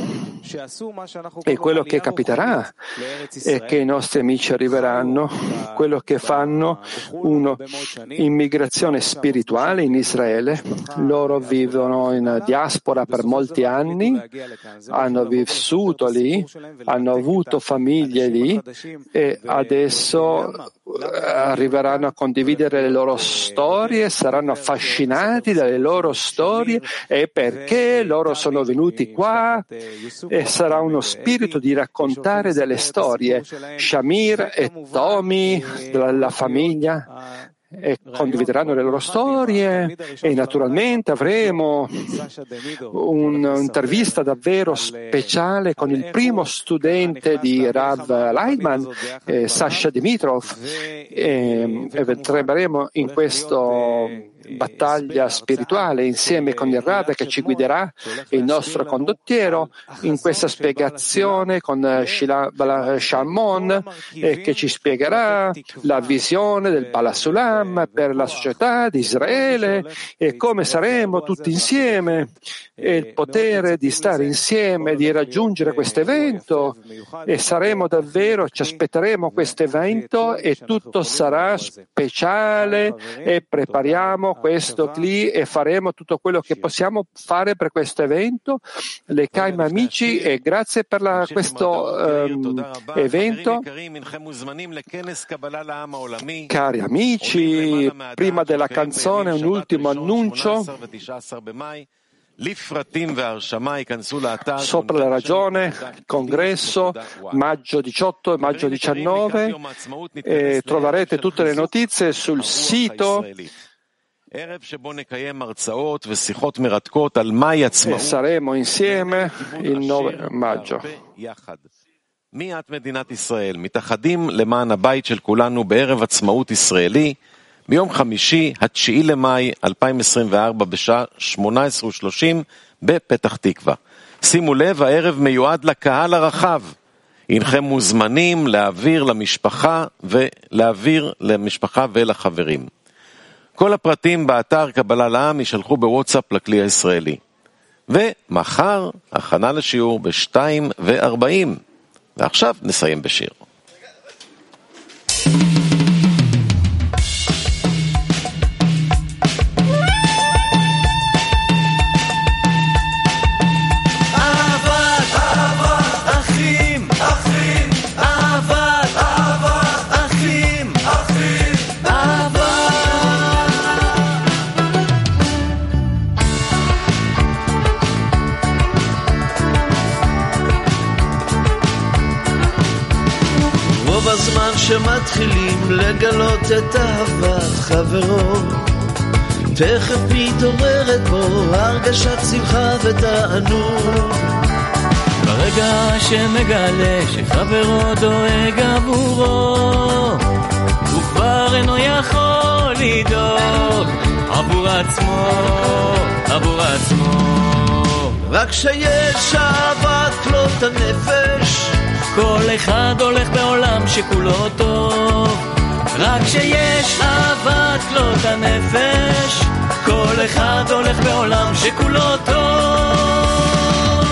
E quello che capiterà è che i nostri amici arriveranno, quello che fanno un'immigrazione spirituale in Israele. Loro vivono in diaspora per molti anni, hanno vissuto lì, hanno avuto famiglie lì e adesso arriveranno a condividere le loro storie, saranno affascinati dalle loro storie e perché loro sono venuti qua, e sarà uno spirito di raccontare delle storie. Shamir e Tommy della famiglia e condivideranno le loro storie e naturalmente avremo un'intervista davvero speciale con il primo studente di Rav Leitman, Sasha Dimitrov, e entreremo in questa battaglia spirituale insieme con il Rav che ci guiderà, il nostro condottiero, in questa spiegazione con Shamon che ci spiegherà la visione del Balasulam per la società di Israele e come saremo tutti insieme e il potere di stare insieme, di raggiungere questo evento e saremo davvero, ci aspetteremo questo evento e tutto sarà speciale e prepariamo questo CLI e faremo tutto quello che possiamo fare per questo evento. Le Kaim amici e grazie per questo evento. Cari amici, prima della canzone un ultimo annuncio. Sopra la ragione, congresso, maggio 18 e maggio 19, troverete tutte le notizie sul sito. E saremo insieme il 9 maggio. מיד מדינת ישראל מתאחדים למען הבית של כולנו בערב עצמאות ישראלי ביום חמישי, 9 למאי 2024 בשעה 18:30 בפתח תקווה. שימו לב, הערב מיועד לקהל הרחב. אינכם מוזמנים להעביר למשפחה ולחברים. כל הפרטים באתר קבלה לעם יישלחו בוואטסאפ לכלי הישראלי. ומחר הכנה לשיעור ב-2:40. ועכשיו נסיים בשיר. בזמן שמתחילים לגלות את אהבת חברו תכף מתעוררת בו הרגשת שמחה ותענוג ברגע שמגלה שחברו דואג עבורו הוא כבר אינו יכול לדאוג עבור עצמו רק שיש אהבת כלות הנפש. כל אחד הולך בעולם שכולו טוב, רק שיש אהבת כלות הנפש. כל אחד הולך בעולם שכולו טוב.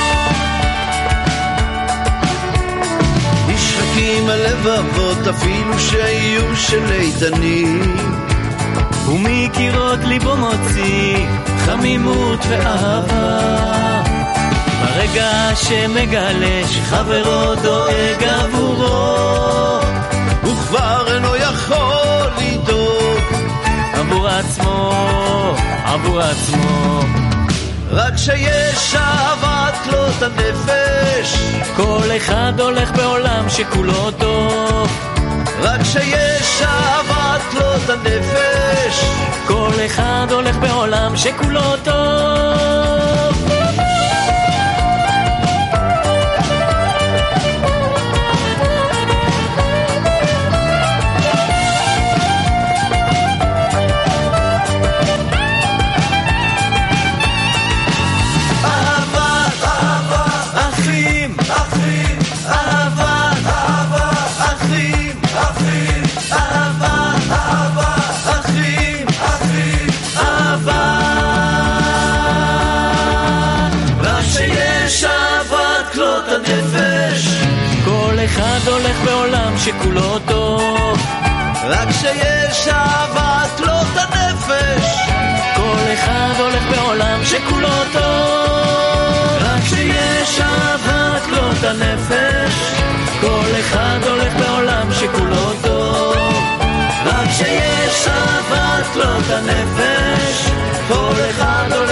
נשחקים הלבבות אפילו שיהיו של איתנים, ומקירות ליבו מוציא חמימות ואהבה. ברגע שמגלה שחברו דואג עבורו, הוא כבר אינו יכול לדאוג עבור עצמו, עבור עצמו. רק שיש אהבת כלות הנפש. כל אחד הולך בעולם שכולו טוב, רק שיש אהבת כלות הנפש. כל אחד הולך בעולם שכולו טוב. אחד הולך בעולם שכולו טוב, רק שיש אהבת כלות הנפש. כל אחד הולך בעולם שכולו טוב, רק שיש אהבת כלות הנפש. כל אחד הולך בעולם שכולו טוב, רק שיש אהבת כלות הנפש. כל אחד הולך